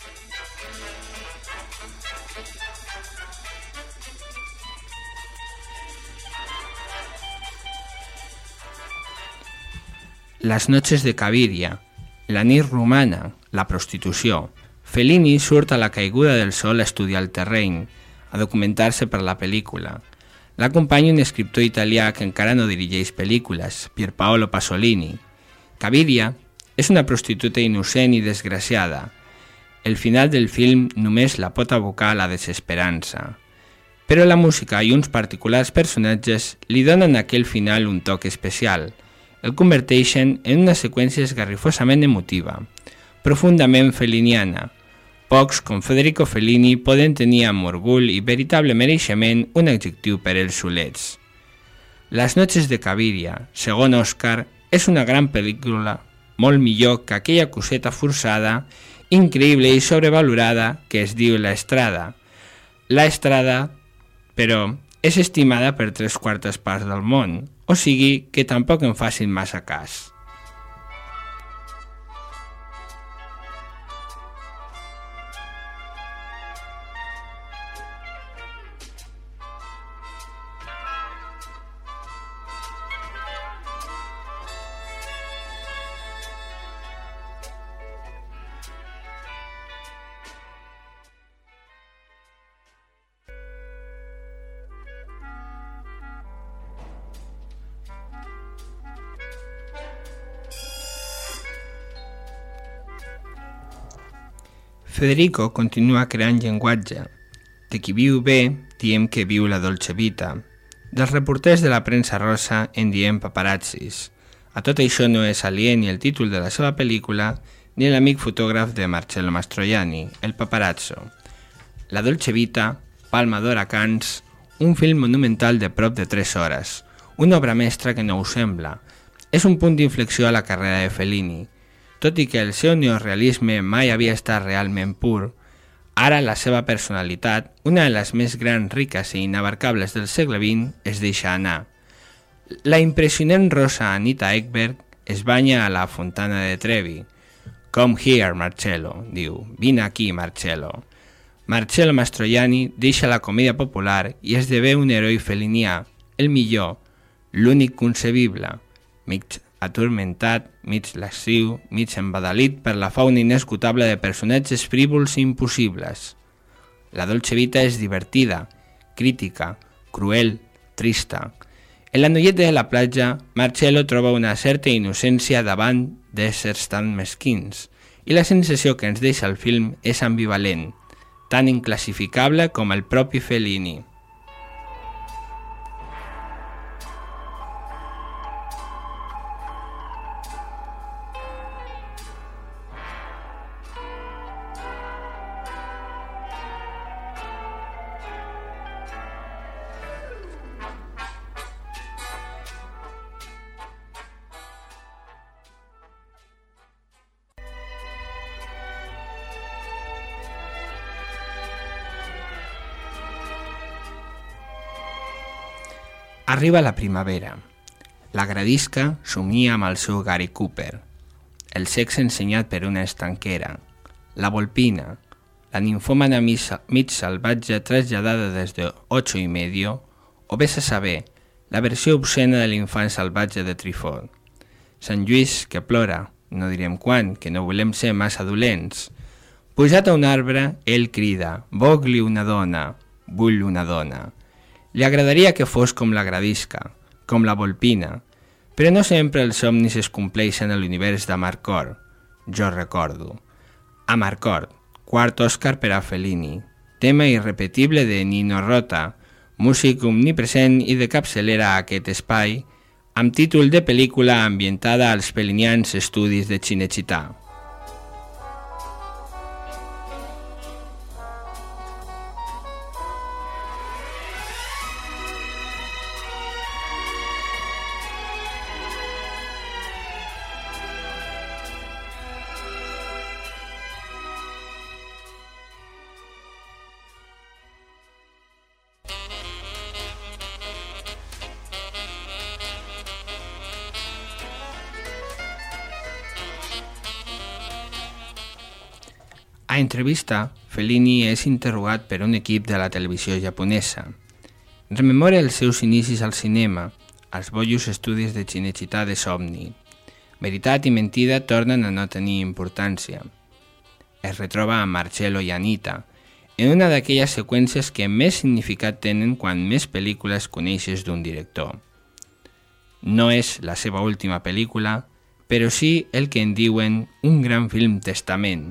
Les noches de Cabiria, la nit romana, la prostitució. Fellini surt a la caiguda del sol a estudiar el terreny, a documentar-se per la pel·lícula. L'acompanya un escriptor italià que encara no dirigeix pel·lícules, Pierpaolo Pasolini. Cabiria és una prostituta innocent i desgraciada. El final del film només la pot abocar a la desesperança. Però la música i uns particulars personatges li donen a aquell final un toc especial. El converteixen en una seqüència esgarrifosament emotiva, profundament feliniana. Pocs, com Federico Fellini, poden tenir amb orgull i veritable mereixement un adjectiu per els solets. Las noches de Cabiria, segon Òscar, és una gran pel·lícula, molt millor que aquella coseta forçada, increïble i sobrevalorada que es diu La Estrada. La Estrada, però, és estimada per 3/4 parts del món, o sigui que tampoc en facin massa cas. Federico continua creant llenguatge. De qui viu bé, diem que viu la dolce vita. Dels reporters de la premsa rosa en diem paparazzis. A tot això no és aliè ni el títol de la seva pel·lícula ni l'amic fotògraf de Marcello Mastroianni, El paparazzo. La dolce vita, Palma d'Or a Cannes, un film monumental de prop de 3 hores, una obra mestra que no ho sembla. És un punt d'inflexió a la carrera de Fellini. Tot i que el seu neorealisme mai havia estat realment pur, ara la seva personalitat, una de les més grans, riques i inabarcables del segle XX, es deixa anar. La impressionant rosa Anita Ekberg es banya a la Fontana de Trevi. «Come here, Marcello», diu, «vine aquí, Marcello». Marcello Mastroianni deixa la comèdia popular i esdevé un heroi felinià, el millor, l'únic concebible, mig atormentat, mig lasciu, mig embadalit per la fauna inesgotable de personatges frívols i impossibles. La dolce vita és divertida, crítica, cruel, trista. En la noieta de la platja, Marcello troba una certa innocència davant d'éssers tan mesquins, i la sensació que ens deixa el film és ambivalent, tan inclassificable com el propi Fellini. Arriba la primavera. La gradisca somia amb el seu Gary Cooper. el sexe ensenyat per una estanquera, la volpina, la ninfòmana mig salvatge traslladada des de 8 i medio, o vés a saber, la versió obscena de l'infant salvatge de Trifó. Sant Lluís, que plora, no direm quan, que no volem ser massa dolents. Pujat a un arbre, ell crida, «Vogli una dona, vull una dona». Li agradaria que fos com la gradisca, com la volpina, però no sempre els somnis es compleixen a l'univers d'Amarcord. Jo recordo. Amarcord, quart Òscar per a Fellini, tema irrepetible de Nino Rota, músic omnipresent i de capçalera a aquest espai, amb títol de pel·lícula ambientada als Felinians estudis de Cinecittà. A entrevista, Fellini és interrogat per un equip de la televisió japonesa. Rememora els seus inicis al cinema, als bollos estudis de Cinecittà de somni. Veritat i mentida tornen a no tenir importància. Es retroba amb Marcello i Anita, en una d'aquelles seqüències que més significat tenen quan més pel·lícules coneixes d'un director. No és la seva última pel·lícula, però sí el que en diuen un gran film testament.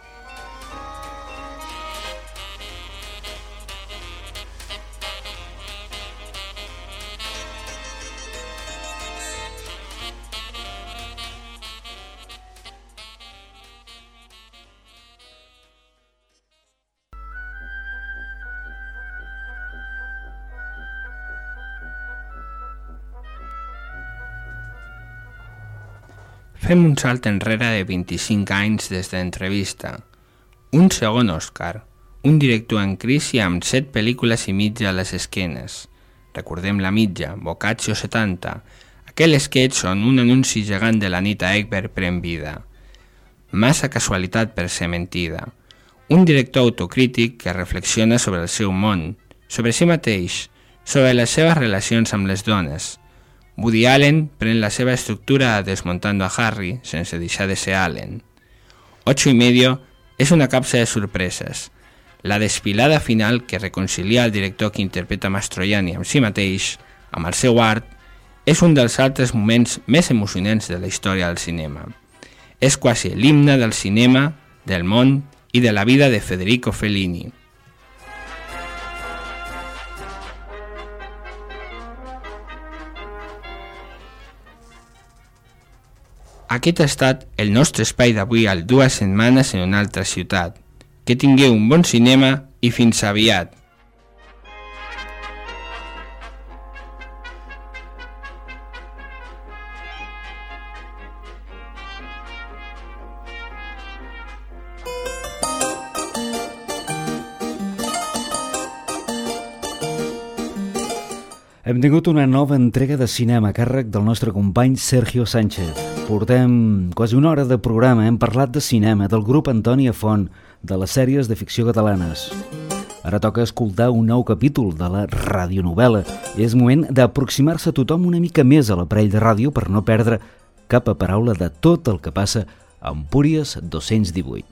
Fem un salt enrere de 25 anys des d'entrevista. Un segon Òscar, un director en crisi amb 7 pel·lícules i mitja a les esquenes. Recordem la mitja, Boccaccio 70. Aquell sketch on un anunci gegant de l'Anita Ekberg pren vida. Massa casualitat per ser mentida. Un director autocrític que reflexiona sobre el seu món, sobre si mateix, sobre les seves relacions amb les dones. Woody Allen pren la seva estructura a Desmontando a Harry, sense deixar de ser Allen. 8 i medio és una capsa de sorpreses. La desfilada final que reconcilia el director que interpreta Mastroianni amb si mateix, amb el seu art, és un dels altres moments més emocionants de la història del cinema. És quasi l'himne del cinema, del món i de la vida de Federico Fellini. Aquest ha estat el nostre espai d'avui al 2 setmanes en una altra ciutat. Que tingueu un bon cinema i fins aviat! Hem tingut una nova entrega de cinema a càrrec del nostre company Sergio Sánchez. Portem quasi una hora de programa, hem parlat de cinema, del grup Antònia Font, de les sèries de ficció catalanes. Ara toca escoltar un nou capítol de la radionovel·la. És moment d'aproximar-se a tothom una mica més a l'aparell de ràdio per no perdre cap paraula de tot el que passa a Empúries 218.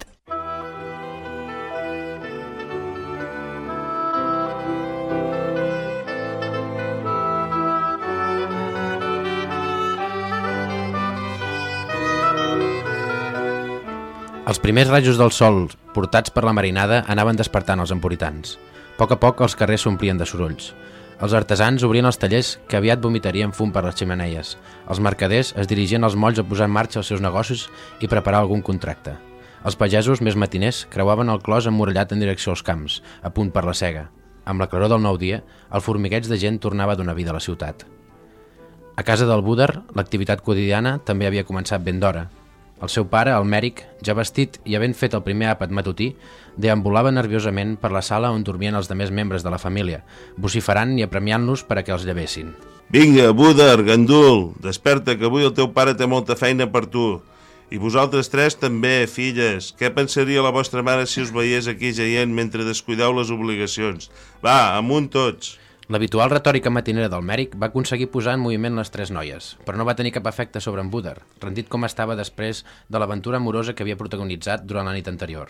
Els primers rajos del sol, portats per la marinada, anaven despertant els empuritans. A poc els carrers s'omplien de sorolls. Els artesans obrien els tallers que aviat vomitarien fum per les ximeneies. Els mercaders es dirigien als molls a posar en marxa els seus negocis i preparar algun contracte. Els pagesos, més matiners, creuaven el clos emmurallat en direcció als camps, a punt per la sega. Amb la claror del nou dia, el formigueig de gent tornava a donar vida a la ciutat. A casa del Búder, l'activitat quotidiana també havia començat ben d'hora. El seu pare, el Mèric, ja vestit i havent fet el primer àpat matutí, deambulava nerviosament per la sala on dormien els demés membres de la família, vociferant i apremiant-los per a que els llevessin. Vinga, Búder, gandul, desperta, que avui el teu pare té molta feina per tu. I vosaltres tres també, filles. Què pensaria la vostra mare si us veiés aquí jaient mentre descuideu les obligacions? Va, amunt tots! L'habitual retòrica matinera del Mèric va aconseguir posar en moviment les tres noies, però no va tenir cap efecte sobre en Buder, rendit com estava després de l'aventura amorosa que havia protagonitzat durant la nit anterior.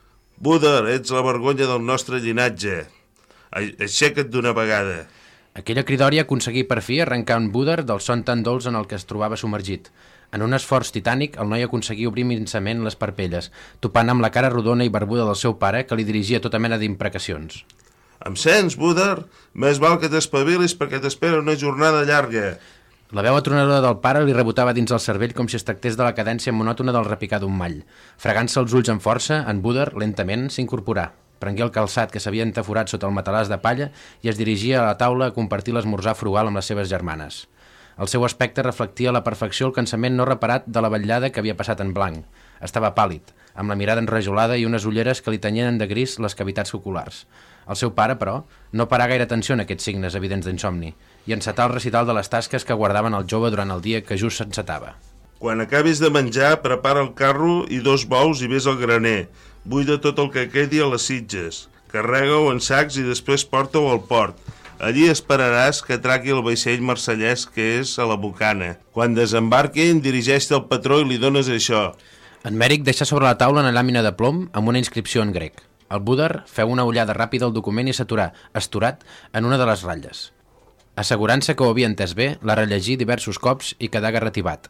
Buder, ets la vergonya del nostre llinatge. Aixeca't d'una vegada. Aquella cridòria aconseguí per fi arrencar en Buder del son tan dolç en el que es trobava submergit. En un esforç titànic, el noi aconseguí obrir immensament les parpelles, topant amb la cara rodona i barbuda del seu pare, que li dirigia tota mena d'imprecacions. Em sents, Buder? Més val que t'espavilis perquè t'espera una jornada llarga. La veu atronadora del pare li rebotava dins el cervell com si es tractés de la cadència monòtona del repicar d'un mall. Fregant-se els ulls amb força, en Buder, lentament, s'incorporà. Prengué el calçat que s'havia entaforat sota el matalàs de palla i es dirigia a la taula a compartir l'esmorzar frugal amb les seves germanes. El seu aspecte reflectia a la perfecció el cansament no reparat de la vetllada que havia passat en blanc. Estava pàl·lid, amb la mirada enrajolada i unes ulleres que li tenyien de gris les cavitats oculars. El seu pare, però, no parà gaire atenció en aquests signes evidents d'insomni i encetà el recital de les tasques que guardaven el jove durant el dia que just s'encetava. Quan acabis de menjar, prepara el carro i 2 bous i vés al graner. Buida tot el que quedi a les sitges. Carrega-ho en sacs i després porta-ho al port. Allí esperaràs que atraqui el vaixell marsellès que és a la Bocana. Quan desembarquin, dirigeix-te al patró i li dones això. En Mèric deixà sobre la taula una làmina de plom amb una inscripció en grec. El Buder feu una ullada ràpida al document i s'aturà, estorat, en una de les ratlles. Assegurant-se que ho havia entès bé, la rellegí diversos cops i quedà garrativat.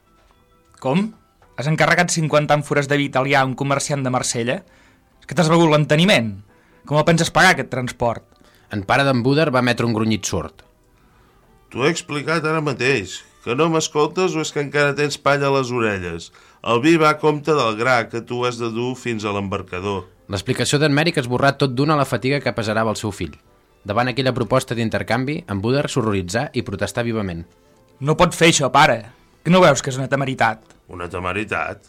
Com? Has encarregat 50 àmfores de vi italià a un comerciant de Marsella? És que t'has begut l'enteniment. Com el penses pagar, aquest transport? En pare d'en Buder va emetre un grunyit sord. T'ho he explicat ara mateix. Que no m'escoltes o és que encara tens palla a les orelles? El vi va a compte del gra que tu has de dur fins a l'embarcador. L'explicació d'en Mèric esborrà tot d'una la fatiga que pesarava el seu fill. Davant aquella proposta d'intercanvi, en Buder s'horroritzà i protestà vivament. No pot fer això, pare. Que no veus que és una temeritat? Una temeritat?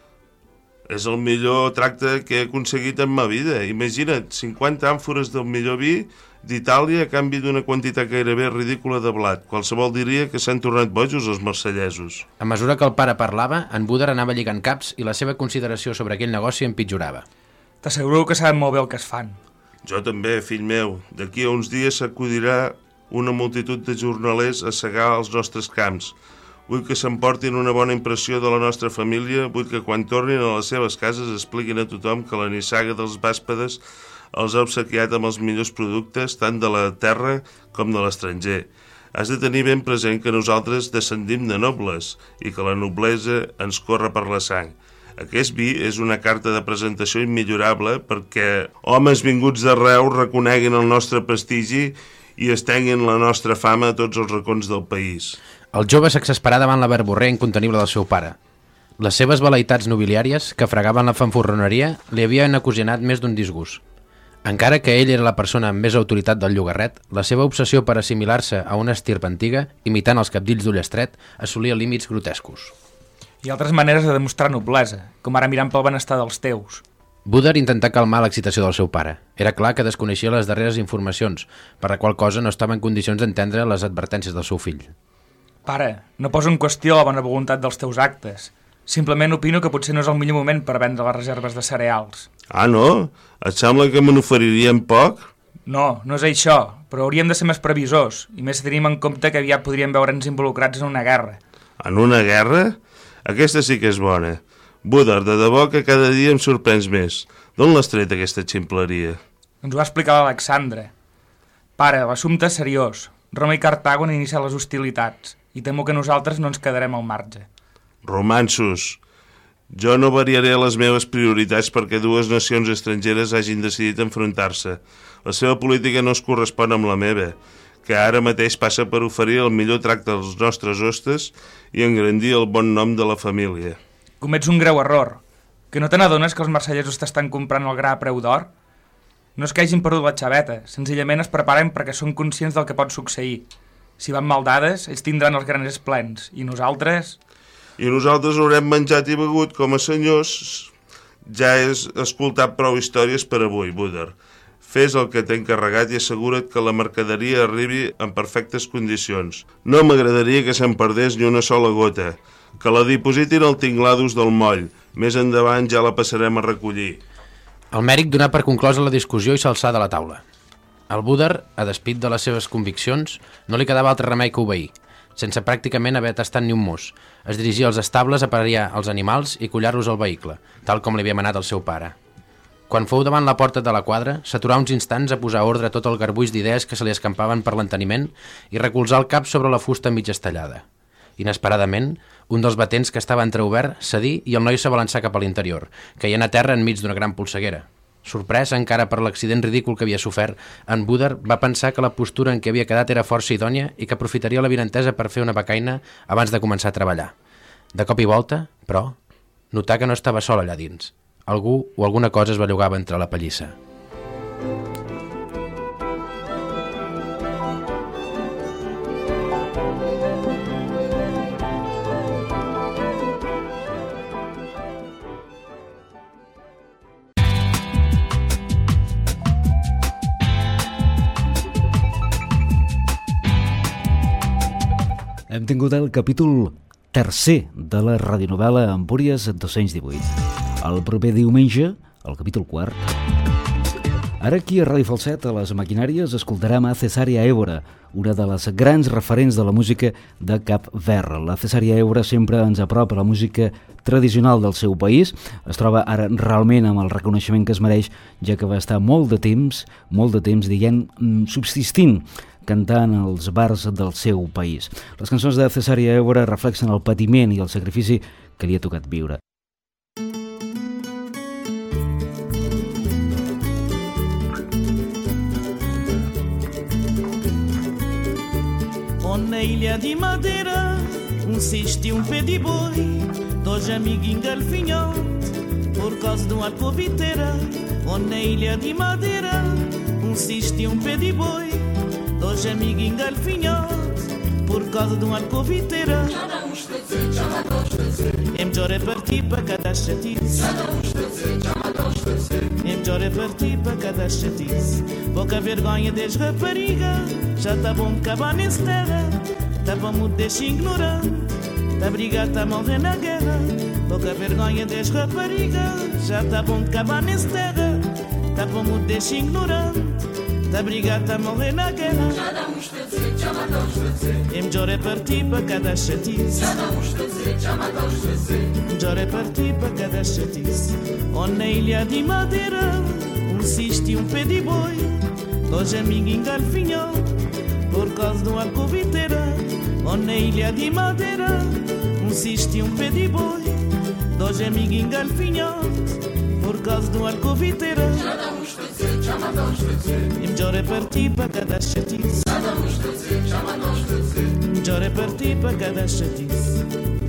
És el millor tracte que he aconseguit en ma vida. Imagina't, 50 àmfores del millor vi d'Itàlia a canvi d'una quantitat gairebé ridícula de blat. Qualsevol diria que s'han tornat bojos els marsellesos. A mesura que el pare parlava, en Buder anava lligant caps i la seva consideració sobre aquell negoci empitjorava. T'asseguro que saben molt bé el que es fan. Jo també, fill meu. D'aquí a uns dies s'acudirà una multitud de jornalers a segar els nostres camps. Vull que s'emportin una bona impressió de la nostra família, vull que quan tornin a les seves cases expliquin a tothom que la nissaga dels Vàspedes els ha obsequiat amb els millors productes tant de la terra com de l'estranger. Has de tenir ben present que nosaltres descendim de nobles i que la noblesa ens corre per la sang. Aquest vi és una carta de presentació immillorable perquè homes vinguts d'arreu reconeguin el nostre prestigi i estenguin la nostra fama a tots els racons del país. El jove s'exasperà davant la verborrea incontenible del seu pare. Les seves velaitats nobiliàries, que fregaven la fanfarroneria, li havien ocasionat més d'un disgust. Encara que ell era la persona amb més autoritat del llogarret, la seva obsessió per assimilar-se a una estirp antiga, imitant els cabdills d'Ullestret, assolia límits grotescos. Hi ha altres maneres de demostrar noblesa, com ara mirant pel benestar dels teus. Buder intentà calmar l'excitació del seu pare. Era clar que desconeixia les darreres informacions, per la qual cosa no estava en condicions d'entendre les advertències del seu fill. Pare, no poso en qüestió la bona voluntat dels teus actes. Simplement opino que potser no és el millor moment per vendre les reserves de cereals. Ah, no? Et sembla que me n'oferirien poc? No, no és això, però hauríem de ser més previsors, i més si tenim en compte que aviat podríem veure'ns involucrats en una guerra. En una guerra? Aquesta sí que és bona. Buder, de debò que cada dia em sorprens més. D'on l'has tret, aquesta ximpleria? Ens ho va explicar l'Alexandre. Pare, l'assumpte és seriós. Roma i Cartago han iniciat les hostilitats, i temo que nosaltres no ens quedarem al marge. Romanços. Jo no variaré les meves prioritats perquè dues nacions estrangeres hagin decidit enfrontar-se. La seva política no es correspon amb la meva, que ara mateix passa per oferir el millor tracte als nostres hostes i engrandir el bon nom de la família. Comets un greu error. Que no te n'adones que els marsellesos t'estan comprant el gra a preu d'or? No és que hagin perdut la xaveta, senzillament es preparen perquè són conscients del que pot succeir. Si van mal dades, ells tindran els graners plens, i nosaltres... I nosaltres haurem menjat i begut com a senyors. Ja has escoltat prou històries per avui, Buder. Fes el que t'he encarregat i assegura't que la mercaderia arribi en perfectes condicions. No m'agradaria que se'n perdés ni una sola gota. Que la dipositin al tingladus del moll. Més endavant ja la passarem a recollir. El Mèric donà per conclosa la discussió i s'alçà de la taula. Al Búder, a despit de les seves conviccions, no li quedava altre remei que obeir, sense pràcticament haver tastat ni un mos. Es dirigia als estables a pariar els animals i collar-los al vehicle, tal com li havia manat el seu pare. Quan fou davant la porta de la quadra, s'aturà uns instants a posar ordre a tot el garbuix d'idees que se li escampaven per l'enteniment i recolzar el cap sobre la fusta mig estallada. Inesperadament, un dels batents que estava entreobert cedí i el noi s'abalançà cap a l'interior, caient a terra enmig d'una gran polseguera. Sorprès encara per l'accident ridícul que havia sofert, en Búder va pensar que la postura en què havia quedat era força idònia i que aprofitaria la vinentesa per fer una becaina abans de començar a treballar. De cop i volta, però, notà que no estava sol allà dins. Algú o alguna cosa es bellugava entre la pallissa. Hem tingut el capítol tercer de la radionovel·la Empúries 218. El proper diumenge, el capítol quart. Ara aquí a Ràdio Falset, a les maquinàries, escoltarem a Cesària Évora, una de les grans referents de la música de Cap Verd. La Cesària Évora sempre ens apropa la música tradicional del seu país. Es troba ara realment amb el reconeixement que es mereix, ja que va estar molt de temps, diguem, subsistint, cantant els bars del seu país. Les cançons de Cesària Évora reflexen el patiment i el sacrifici que li ha tocat viure. Na ilha de Madeira, cisto e pé de boi, dois amigos engalfinhotes, por causa de uma alcoviteira. Na ilha de Madeira, cisto e pé de boi, dois amigos engalfinhotes, por causa de uma alcoviteira. É melhor é partir para cada chatice. É melhor é partir para cada chatice. Pouca vergonha des rapariga, já tá bom de acabar nesse terra. Tá bom muito deixa ignorante, tá brigado, tá morrer na guerra. Pouca vergonha des rapariga, já tá bom de acabar nesse terra. Tá bom muito deixa ignorante, tá brigado, tá morrer na guerra. Já dá uns trazer, já matou os trazer. É melhor é partir para cada chatice. Já dá uns trazer, já matou os trazer. Melhor é partir para cada chatice. Na ilha de Madeira, cisto e pé de boi, dois amigos engalfinhotes, por causa de uma alcoviteira. Na ilha de Madeira, cisto e pé de boi, dois amigos engalfinhotes, por causa de uma alcoviteira. Já dá uns trazer, já matou os trazer. É melhor é partir para cada chatice. Já dá uns trazer, já matou os trazer. Melhor é partir para cada chatice.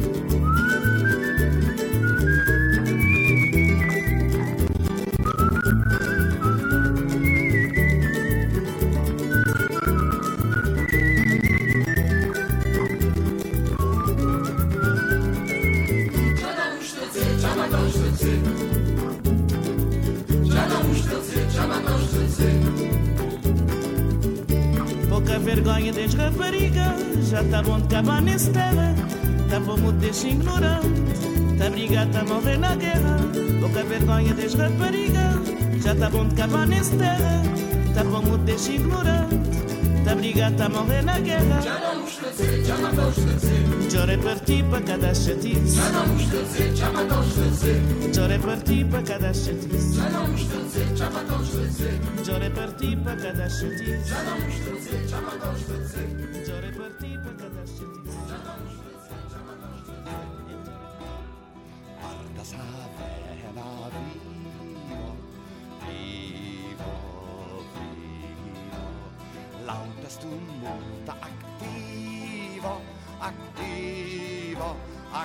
Vergonha des rapariga, já tá bom de acabar nesse terra. Tá bom muito deixa ignorante, tá brigado, tá morrer na guerra. Pouca vergonha des rapariga, já tá bom de acabar nesse terra. Tá bom muito deixa ignorante, tá brigado, tá morrer na guerra. Já não os trazer, já matou os trazer. Melhor é partir para cada chatice. Já não os trazer, já matou os trazer. Melhor é partir para cada chatice. Já não os trazer, já matou os trazer. Melhor é partir para cada chatice. Já não os trazer, já matou os trazer. Melhor é partir para cada chatice. Já não os trazer, já matou os trazer. Guarda Savena vivo, vivo, vivo. Lautas tu molta activo, activo,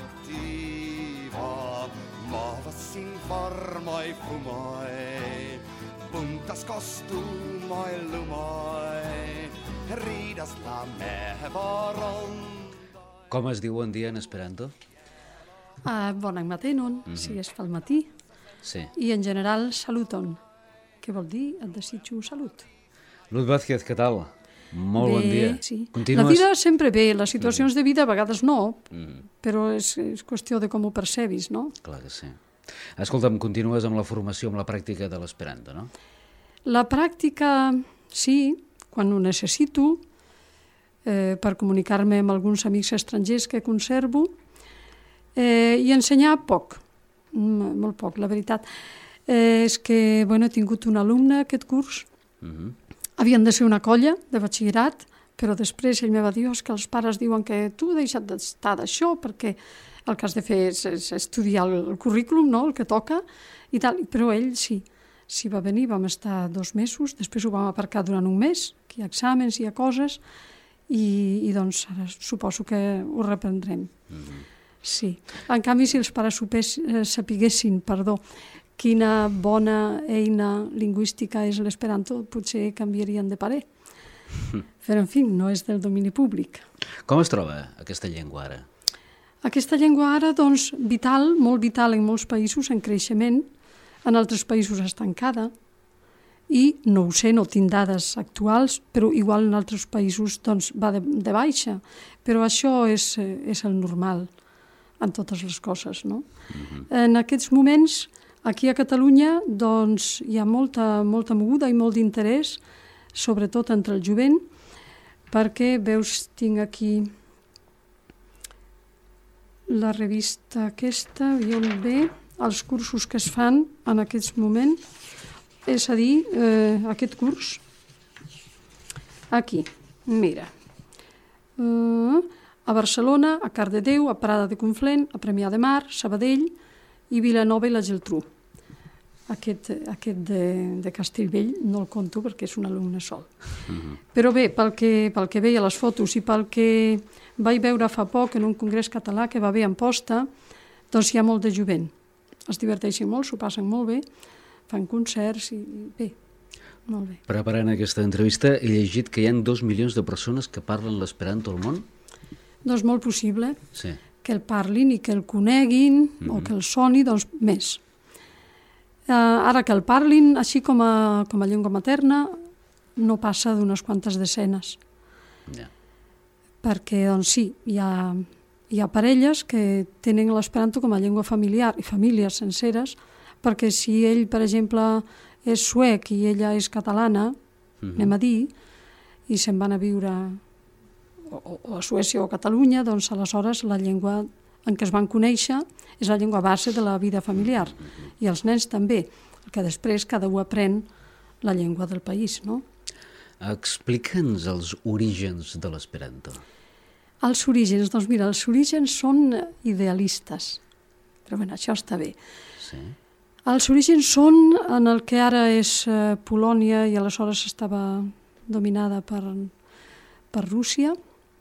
activo. Muovasi in forma e fumoi, puntas costumoi e lumoi, ridas la meva ronda. Com es diu un dia en esperanto? Bon matí, si es fa el matí. Sí. I en general saluton, que vol dir et desitjo salut. Luz Vázquez, què tal? Molt bon dia. Sí. Continues... La vida sempre bé, les situacions de vida a vegades no, però és qüestió de com ho percebis, no? Clar que sí. Escolta'm, continues amb la formació, amb la pràctica de l'esperanto, no? La pràctica, sí, quan ho necessito, per comunicar-me amb alguns amics estrangers que conservo, i ensenyar poc, molt poc, la veritat. És que, bueno, he tingut un alumne aquest curs, havien de ser una colla de batxillerat, però després ell me va dir que els pares diuen que tu deixa't d'estar d'això perquè el que has de fer és estudiar el currículum, no?, el que toca, i tal. Però ell sí va venir, vam estar 2 mesos, després ho vam aparcar durant un mes, que hi ha exàmens, hi ha coses, i doncs ara suposo que ho reprendrem. Sí. En canvi, si els pares sapiguessin, quina bona eina lingüística és l'esperanto, potser canviarien de parer. Però, en fi, no és del domini públic. Com es troba aquesta llengua ara? Aquesta llengua ara, doncs, vital, molt vital en molts països, en creixement, en altres països estancada, i no ho sé, no tinc dades actuals, però igual en altres països doncs, va de baixa. Però això és el normal en totes les coses, no? En aquests moments, aquí a Catalunya, doncs, hi ha molta moguda i molt d'interès, sobretot entre el jovent, perquè, veus, tinc aquí la revista aquesta, i on ve els cursos que es fan en aquest moment, és a dir, aquest curs, aquí, mira, a Barcelona, a Cardedeu, a Prada de Conflent, a Premià de Mar, Sabadell i Vilanova i la Geltrú. Aquest de Castellvell no el conto perquè és un alumne sol. Però bé, pel que veia les fotos i pel que vaig veure fa poc en un congrés català que va bé en posta, doncs hi ha molt de jovent. Es diverteixen molt, s'ho passen molt bé, fan concerts i bé, molt bé. Preparant aquesta entrevista he llegit que hi ha 2 milions de persones que parlen l'esperanto al món? Doncs molt possible, sí. Que el parlin i que el coneguin o que el soni, doncs més. Ara que el parlin, així com a llengua materna, no passa d'unes quantes desenes. Perquè, doncs sí, hi ha parelles que tenen l'esperanto com a llengua familiar i famílies senceres, perquè si ell, per exemple, és suec i ella és catalana, anem a dir, i se'n van a viure o a Suècia o a Catalunya, doncs aleshores la llengua en què es van conèixer és la llengua base de la vida familiar. I els nens també, que després cada un aprèn la llengua del país, no? Explica'ns els orígens de l'esperanto. Els orígens, doncs mira, els orígens són idealistes, però bé, això està bé. Sí. Els orígens són en el que ara és Polònia i aleshores estava dominada per Rússia,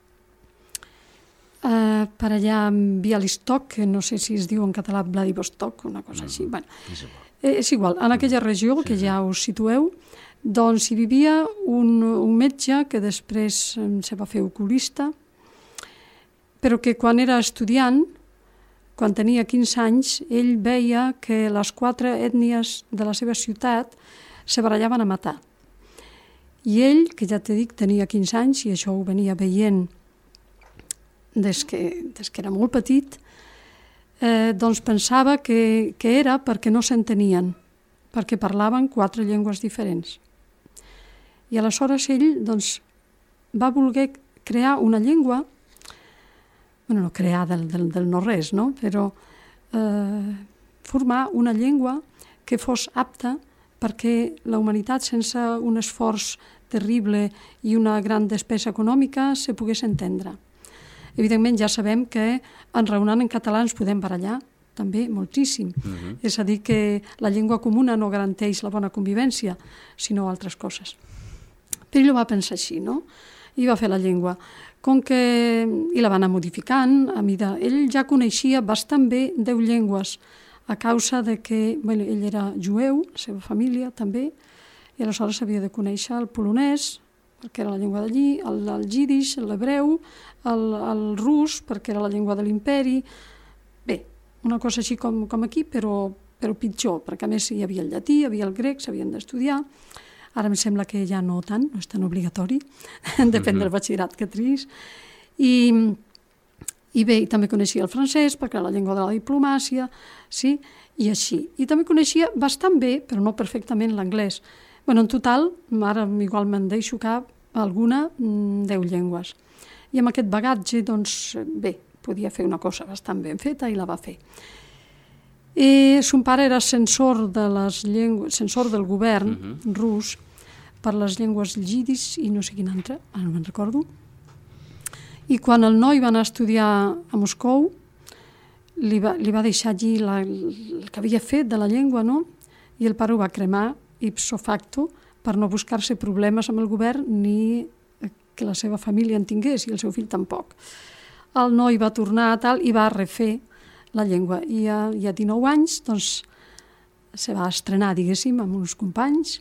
per allà en Bialystok, que no sé si es diu en català Vladivostok, una cosa així. Bueno, és igual, en aquella regió, que ja us situeu, doncs hi vivia un metge que després se va fer oculista, però que quan era estudiant, quan tenia 15 anys, ell veia que les 4 ètnies de la seva ciutat se barallaven a matar. I ell, que ja t'he dit, tenia 15 anys, i això ho venia veient des que era molt petit, doncs pensava que era perquè no s'entenien, perquè parlaven 4 llengües diferents. I aleshores ell doncs, va voler crear una llengua, bueno, no crear del no-res, no? Però formar una llengua que fos apta perquè la humanitat, sense un esforç terrible i una gran despesa econòmica, se pogués entendre. Evidentment, ja sabem que enraonant en català ens podem barallar, també, moltíssim. És a dir, que la llengua comuna no garanteix la bona convivència, sinó altres coses. Però ell ho va pensar així, no? I va fer la llengua. I la va anar modificant a mida. Ell ja coneixia bastant bé 10 llengües, a causa de que ell era jueu, la seva família també, i aleshores havia de conèixer el polonès, perquè era la llengua d'allí, el jiddisch, l'hebreu, el rus, perquè era la llengua de l'imperi. Bé, una cosa així com aquí, però pitjor, perquè a més hi havia el llatí, hi havia el grec, s'havien d'estudiar. Ara em sembla que ja no tant, no és tan obligatori, depèn del batxillerat que tris. I bé, també coneixia el francès, perquè era la llengua de la diplomàcia, sí, i així. I també coneixia bastant bé, però no perfectament, l'anglès. Bueno, en total, ara igual me'n deixo cap alguna, 10 llengües. I amb aquest bagatge, doncs, bé, podia fer una cosa bastant ben feta i la va fer. Son pare era censor del govern rus per les llengües jidis i no sé quina altra, ara no me'n recordo. I quan el noi va anar a estudiar a Moscou, li va deixar allí el que havia fet de la llengua, no? I el pare ho va cremar ipso facto per no buscar-se problemes amb el govern ni que la seva família en tingués i el seu fill tampoc. El noi va tornar a tal i va refer la llengua. I a 19 anys, doncs, se va estrenar, diguéssim, amb uns companys.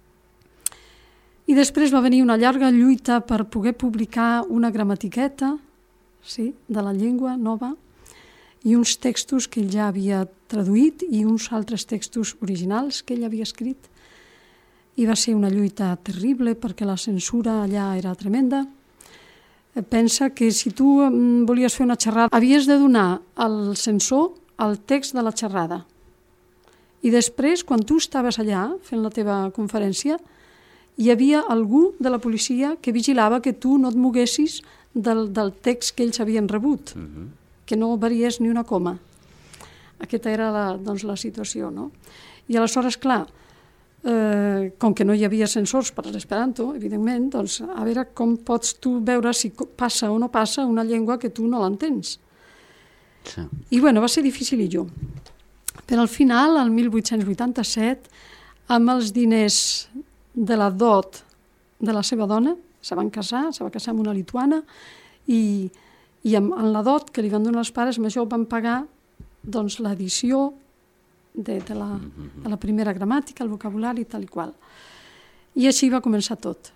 I després va venir una llarga lluita per poder publicar una gramatiqueta, sí, de la llengua nova i uns textos que ell ja havia traduït i uns altres textos originals que ell havia escrit. I va ser una lluita terrible perquè la censura allà era tremenda. Pensa que si tu volies fer una xerrada havies de donar al censor el text de la xerrada. I després, quan tu estaves allà fent la teva conferència, hi havia algú de la policia que vigilava que tu no et moguessis del text que ells havien rebut, que no varies ni una coma. Aquesta era la situació, no? I aleshores, clar, com que no hi havia censors per l'esperanto, evidentment, doncs a veure com pots tu veure si passa o no passa una llengua que tu no l'entens. Sí. I bueno, va ser dificilillo. Però al final, el 1887, amb els diners de la dot de la seva dona, se va casar amb una lituana, i amb la dot que li van donar els pares, amb això van pagar doncs, l'edició de la primera gramàtica, el vocabulari, tal i qual. I així va començar tot.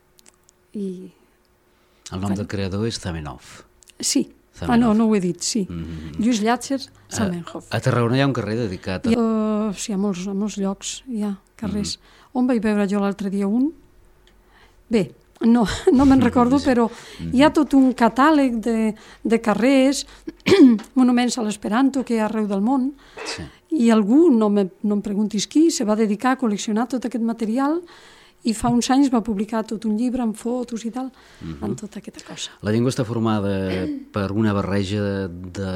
El nom del creador és Zamenhof. Sí. No ho he dit, sí. Lluís Llàtzer Zamenhof. A Tarragona hi ha un carrer dedicat a... Sí, a molts llocs hi ha carrers. On vaig veure jo l'altre dia un? Bé, no me'n recordo, però hi ha tot un catàleg de carrers, monuments a l'esperanto que hi ha arreu del món, i algú, no em preguntis qui, se va dedicar a col·leccionar tot aquest material i fa uns anys va publicar tot un llibre amb fotos i tal, amb tota aquesta cosa. La llengua està formada per una barreja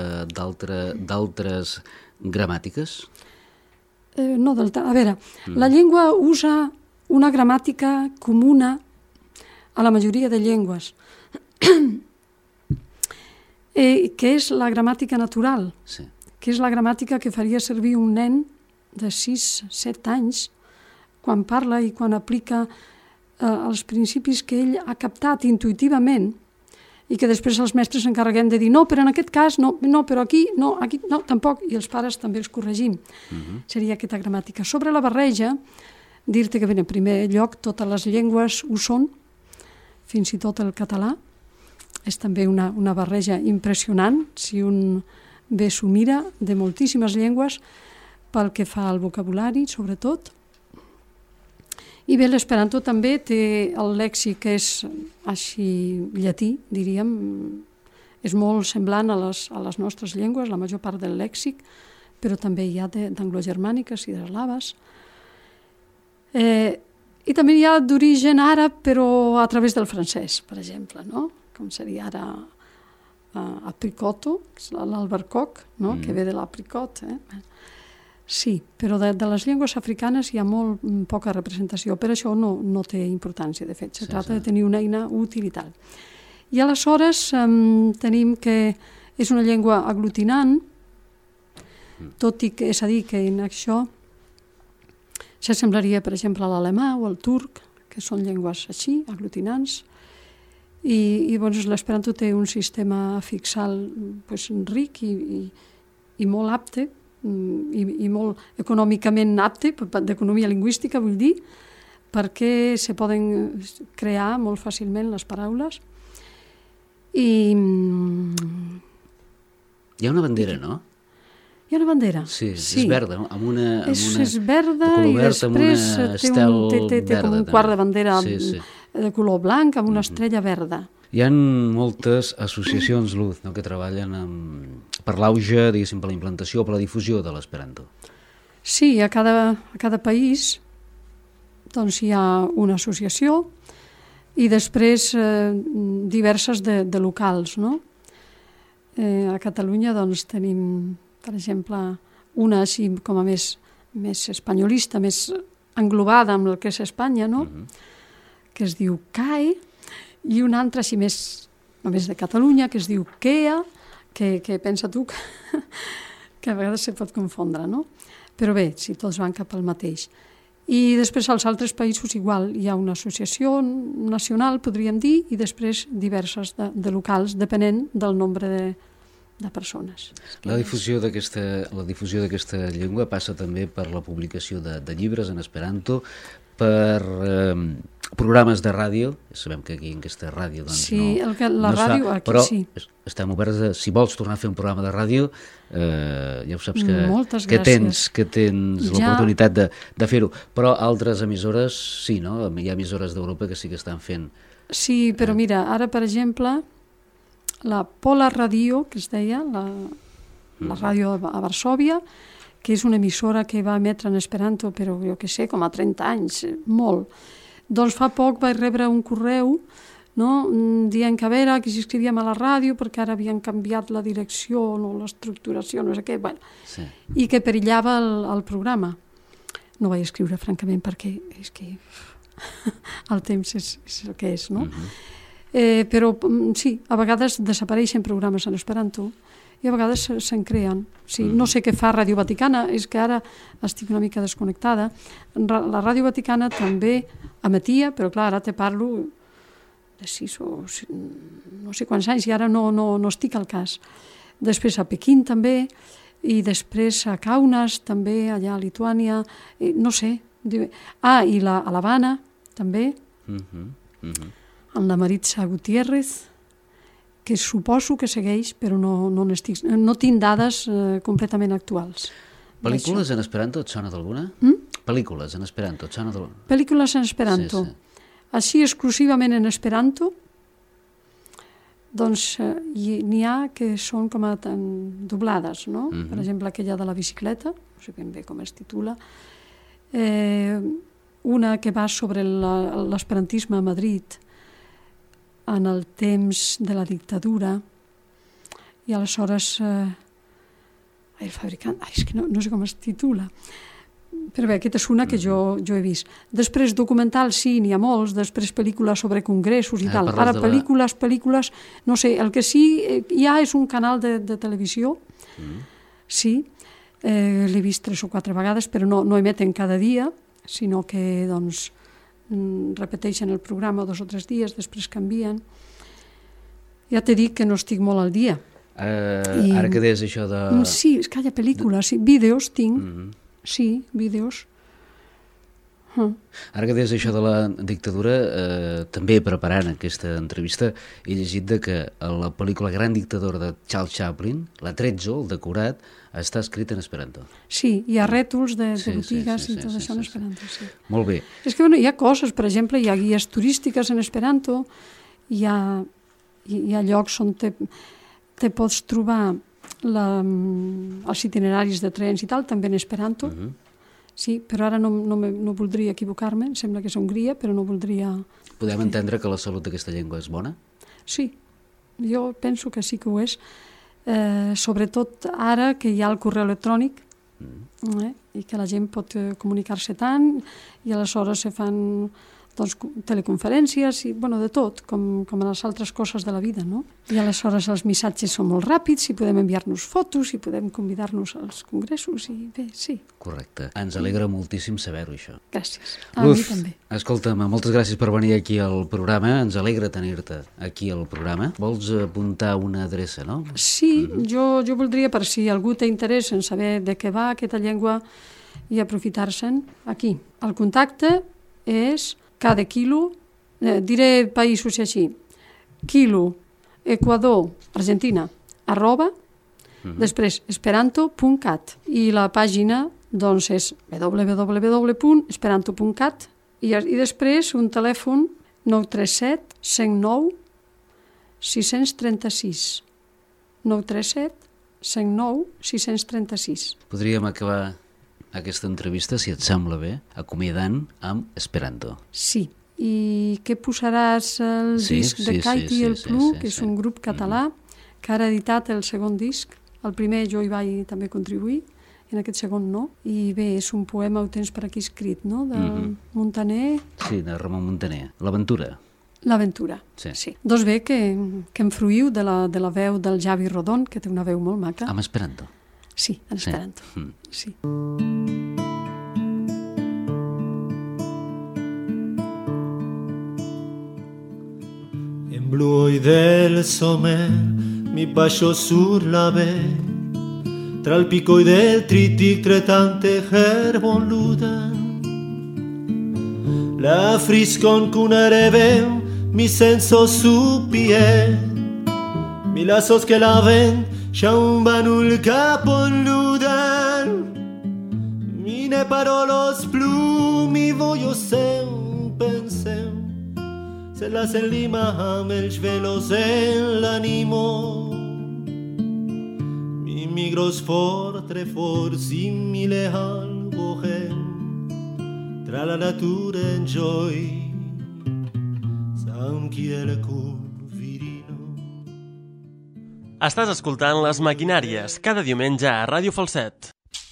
d'altres gramàtiques? No, a veure, la llengua usa una gramàtica comuna a la majoria de llengües, que és la gramàtica natural, que és la gramàtica que faria servir un nen de 6-7 anys quan parla i quan aplica els principis que ell ha captat intuïtivament i que després els mestres s'encarreguem de dir no, però en aquest cas no, però aquí no, tampoc, i els pares també els corregim. Seria aquesta gramàtica. Sobre la barreja, dir-te que en primer lloc totes les llengües ho són, fins i tot el català. És també una barreja impressionant, si un bé s'ho mira, de moltíssimes llengües, pel que fa al vocabulari, sobretot. I bé, l'esperanto també té el lèxic que és així llatí, diríem, és molt semblant a les nostres llengües, la major part del lèxic, però també hi ha d'anglogermàniques i d'eslaves. I també hi ha d'origen àrab, però a través del francès, per exemple, no? Com seria ara apricoto, l'albercoc, no? Que ve de l'apricot, Sí, però de les llengües africanes hi ha molt poca representació, per això no té importància, de fet, se tracta de tenir una eina útil i tal. I aleshores tenim que és una llengua aglutinant, tot i que, és a dir, que en això s'assemblaria, per exemple, a l'alemà o al turc, que són llengües així, aglutinants, i l'esperanto té un sistema afixal ric i molt apte, i molt econòmicament apte, d'economia lingüística vull dir, perquè se poden crear molt fàcilment les paraules. I hi ha una bandera, no? Hi ha una bandera? Sí, és verda, amb una... És verda i després té com un quart de bandera de color blanc amb una estrella verda. Hi ha moltes associacions, Luz, que treballen per l'auge, diguéssim, per la implantació o per la difusió de l'esperanto. Sí, a cada país doncs, hi ha una associació i després diverses de locals, no? A Catalunya doncs, tenim, per exemple, una així com a més espanyolista, més englobada amb el que és Espanya, no? Que es diu CAE, i una altra així només de Catalunya, que es diu KEA, que pensa tu que a vegades se pot confondre, no? Però bé, si tots van cap al mateix. I després als altres països igual, hi ha una associació nacional, podríem dir, i després diverses de locals, depenent del nombre de persones. La difusió d'aquesta llengua passa també per la publicació de llibres en esperanto, per programes de ràdio, sabem que aquí en aquesta ràdio doncs, sí, la ràdio aquí però sí. Estem oberts si vols tornar a fer un programa de ràdio, ja ho saps que tens l'oportunitat de fer-ho, però altres emissores sí, no? Hi ha emissores d'Europa que sí que estan fent. Sí, però mira, ara per exemple la Pola Radio, que es deia, la ràdio a Varsòvia, que és una emissora que va emetre en esperanto, però jo què sé, com a 30 anys, molt. Doncs fa poc vaig rebre un correu, no?, dient que a veure, que si escrivíem a la ràdio, perquè ara havien canviat la direcció, no, l'estructuració, no sé què, bueno, sí. I que perillava el programa. No vaig escriure, francament, perquè és que el temps és el que és, no? Però sí, a vegades desapareixen programes en esperanto, i a vegades se'n creen. Sí, no sé què fa Ràdio Vaticana, és que ara estic una mica desconnectada. La Ràdio Vaticana també emetia, però clar, ara te parlo de 6 o no sé quants anys, i ara no estic al cas. Després a Pequín també, i després a Kaunas també, allà a Lituània, no sé. I a l'Havana també, amb la Maritza Gutiérrez, que suposo que segueix, però no tinc dades completament actuals. Pel·lícules en esperanto et sona d'alguna? Pel·lícules en esperanto et sona d'alguna? Pel·lícules en esperanto. Així exclusivament en esperanto, doncs n'hi ha que són com a doblades, no? Per exemple, aquella de la bicicleta, no sé ben bé com es titula, una que va sobre l'esperantisme a Madrid, en el temps de la dictadura, i aleshores el fabricant, és que no sé com es titula, però bé, aquesta és una que jo he vist. Després documentals, sí, n'hi ha molts, després pel·lícules sobre congressos i tal. Ara pel·lícules, no sé, el que sí hi ha és un canal de televisió, sí, l'he vist 3 o 4 vegades, però no emeten cada dia, sinó que, doncs, repeteixen el programa 2 o 3 dies, després canvien. Ja t'he dit que no estic molt al dia. Ara que deies això de... Sí, és que hi ha pel·lícules, vídeos tinc, sí, vídeos. Ara que deies això de la dictadura, també preparant aquesta entrevista he llegit que la pel·lícula Gran Dictador de Charles Chaplin, la 13, el decorat, està escrit en esperanto. Sí, hi ha rètols de botigues i tot això en esperanto, sí. Molt bé. És que hi ha coses, per exemple, hi ha guies turístiques en esperanto, hi ha llocs on te pots trobar els itineraris de trens i tal, també en esperanto. Sí, però ara no voldria equivocar-me, em sembla que és Hongria, però no voldria... Podem entendre que la salut d'aquesta llengua és bona? Sí, jo penso que sí que ho és. Sobretot ara que hi ha el correu electrònic i que la gent pot comunicar-se tant, i aleshores se fan teleconferències i de tot, com en les altres coses de la vida, no? I aleshores els missatges són molt ràpids, i podem enviar-nos fotos, i podem convidar-nos als congressos, i bé, sí. Correcte. Ens alegra moltíssim saber-ho, això. Gràcies. A mi també. Escolta'm, moltes gràcies per venir aquí al programa, ens alegra tenir-te aquí al programa. Vols apuntar una adreça, no? Sí, jo voldria, per si algú té interès en saber de què va aquesta llengua i aprofitar-se'n, aquí. El contacte és cada quilo, diré països així, quilo, Equador, Argentina, @ Després esperanto.cat i la pàgina doncs és www.esperanto.cat i després un telèfon 937 109 636 937 109 636. Podríem acabar aquesta entrevista, si et sembla bé, acomiadant amb Esperanto. Sí, i què posaràs el disc de Kaiti el Plu, que és un grup català que ara ha editat el segon disc. El primer jo hi vaig també contribuir, en aquest segon no. I bé, és un poema, ho tens per aquí escrit, no?, de Montaner. Sí, de Ramon Montaner. L'Aventura. L'Aventura, sí. Doncs bé, que em fruïu de la veu del Javi Rodon, que té una veu molt maca. Amb Esperanto. Sí, en Esperanto. Sí. En blu del sommer mi baixo sur la baie tra il pico del tritic tre tante herbolude la friscon cunareve mi senso su pie mi lasos che la ven sciambanul capoludan mi ne parolos blu mi voglio sem pensem se las en Lima els velos en l'animo mi migros fortre simile al bohem tra la natura enjoy sam quiere cul virino. Estàs escoltant Les Maquinàries cada diumenge a Ràdio Falset.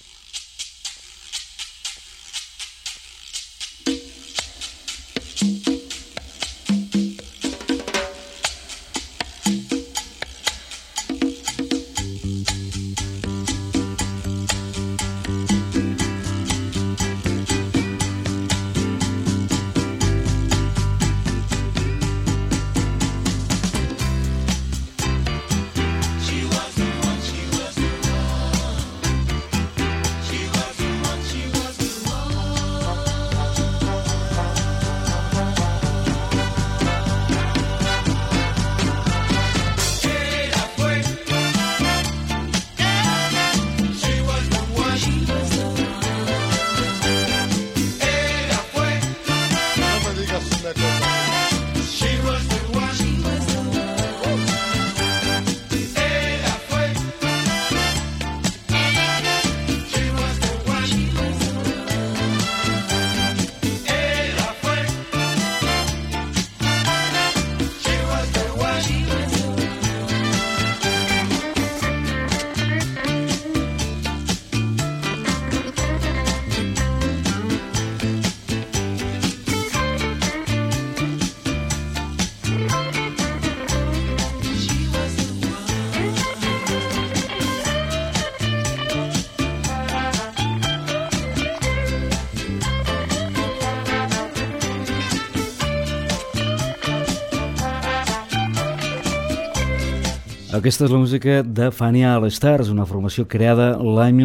Aquesta és la música de Fania All Stars, una formació creada l'any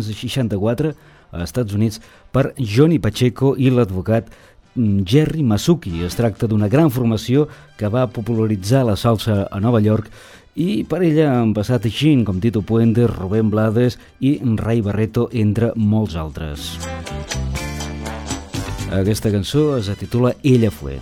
1964 als Estats Units per Johnny Pacheco i l'advocat Jerry Masucci. Es tracta d'una gran formació que va popularitzar la salsa a Nova York i per ella han passat gent com Tito Puente, Rubén Blades i Ray Barreto, entre molts altres. Aquesta cançó es titula Ella fue.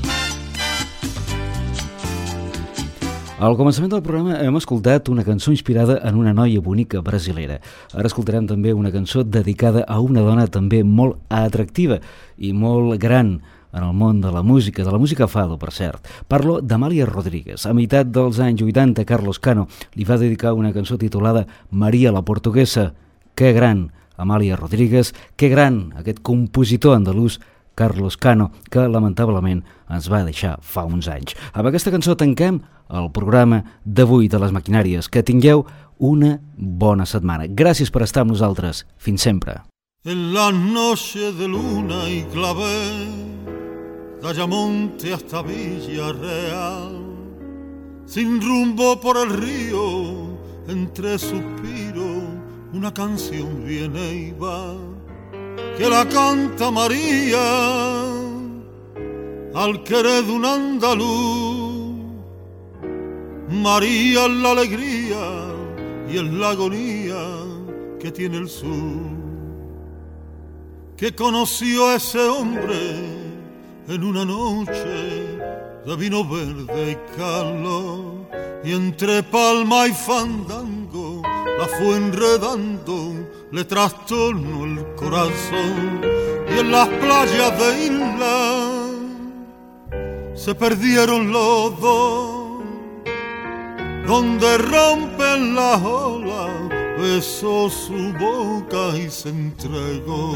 Al començament del programa hem escoltat una cançó inspirada en una noia bonica brasilera. Ara escoltarem també una cançó dedicada a una dona també molt atractiva i molt gran en el món de la música fado, per cert. Parlo d'Amàlia Rodríguez. A meitat dels anys 80, Carlos Cano li va dedicar una cançó titulada Maria la Portuguesa. Que gran, Amàlia Rodríguez, que gran aquest compositor andalús Carlos Cano, que lamentablement ens va deixar fa uns anys. Amb aquesta cançó tanquem el programa d'avui de Les Maquinàries. Que tingueu una bona setmana. Gràcies per estar amb nosaltres. Fins sempre. En la noche de luna y clavel, de Ayamonte hasta Villarreal, sin rumbo por el río, entre suspiros, una canción viene y va, que la canta María al querer de un andaluz. María es la alegría y es la agonía que tiene el sur, que conoció a ese hombre en una noche de vino verde y calor, y entre palma y fandango la fue enredando, le trastornó el corazón, y en las playas de isla se perdieron los dos, donde rompen las olas, besó su boca y se entregó.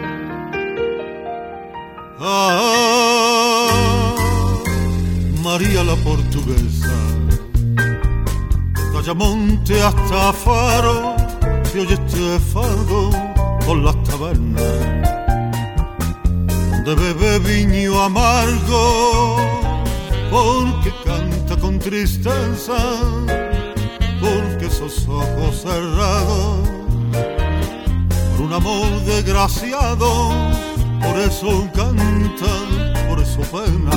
Ah, María la portuguesa, de Ayamonte hasta Faro, se oye este fado por las tabernas, donde bebe viño amargo, porque canta con tristeza, porque esos ojos cerrados, por un amor desgraciado, por eso canta, por eso pena.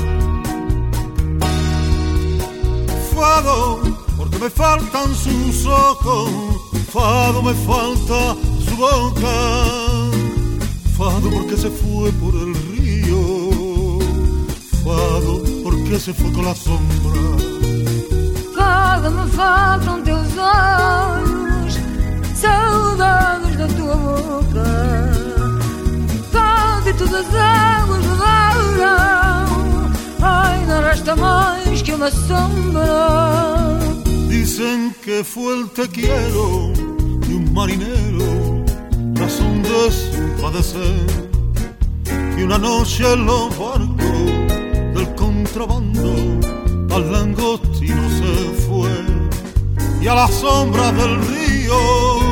Fado, porque me faltan sus ojos, fado me falta su boca, fado porque se fue por el río, fado porque se fue con la sombra. Fado me faltam teus olhos, saudades da tua boca, fado e todas as águas rodaram, ai, não resta mais que uma sombra. Dicen que fue el te quiero de un marinero, razón de su padecer, que una noche en los barcos del contrabando al langostino se fue, y a la sombra del río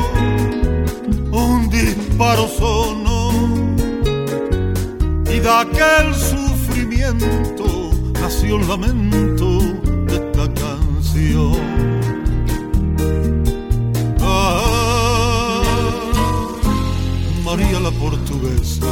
un disparo sonó, y de aquel sufrimiento nació el lamento de esta canción. Ah, María la portuguesa,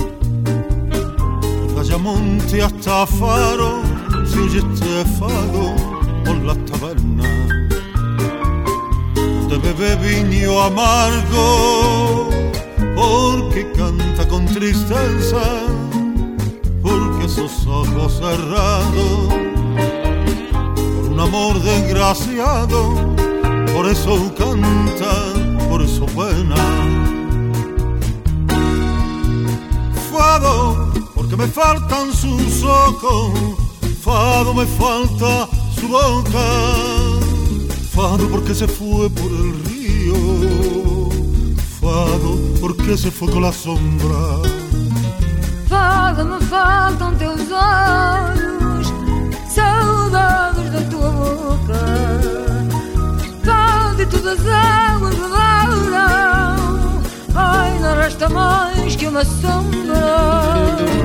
de Ayamonte hasta Faro, se oye este fado por las tabernas, donde bebe viño amargo, porque canta con tristeza, porque esos ojos cerrados, por un amor desgraciado, por eso canta, por eso pena. Fado, porque me faltan sus ojos, fado me falta su boca, fado porque se fue por el río, fado porque se fue con la sombra. Fado me faltam teus olhos, saudades da tua boca, fado e todas as águas rodaram, ai, não resta mais que uma sombra.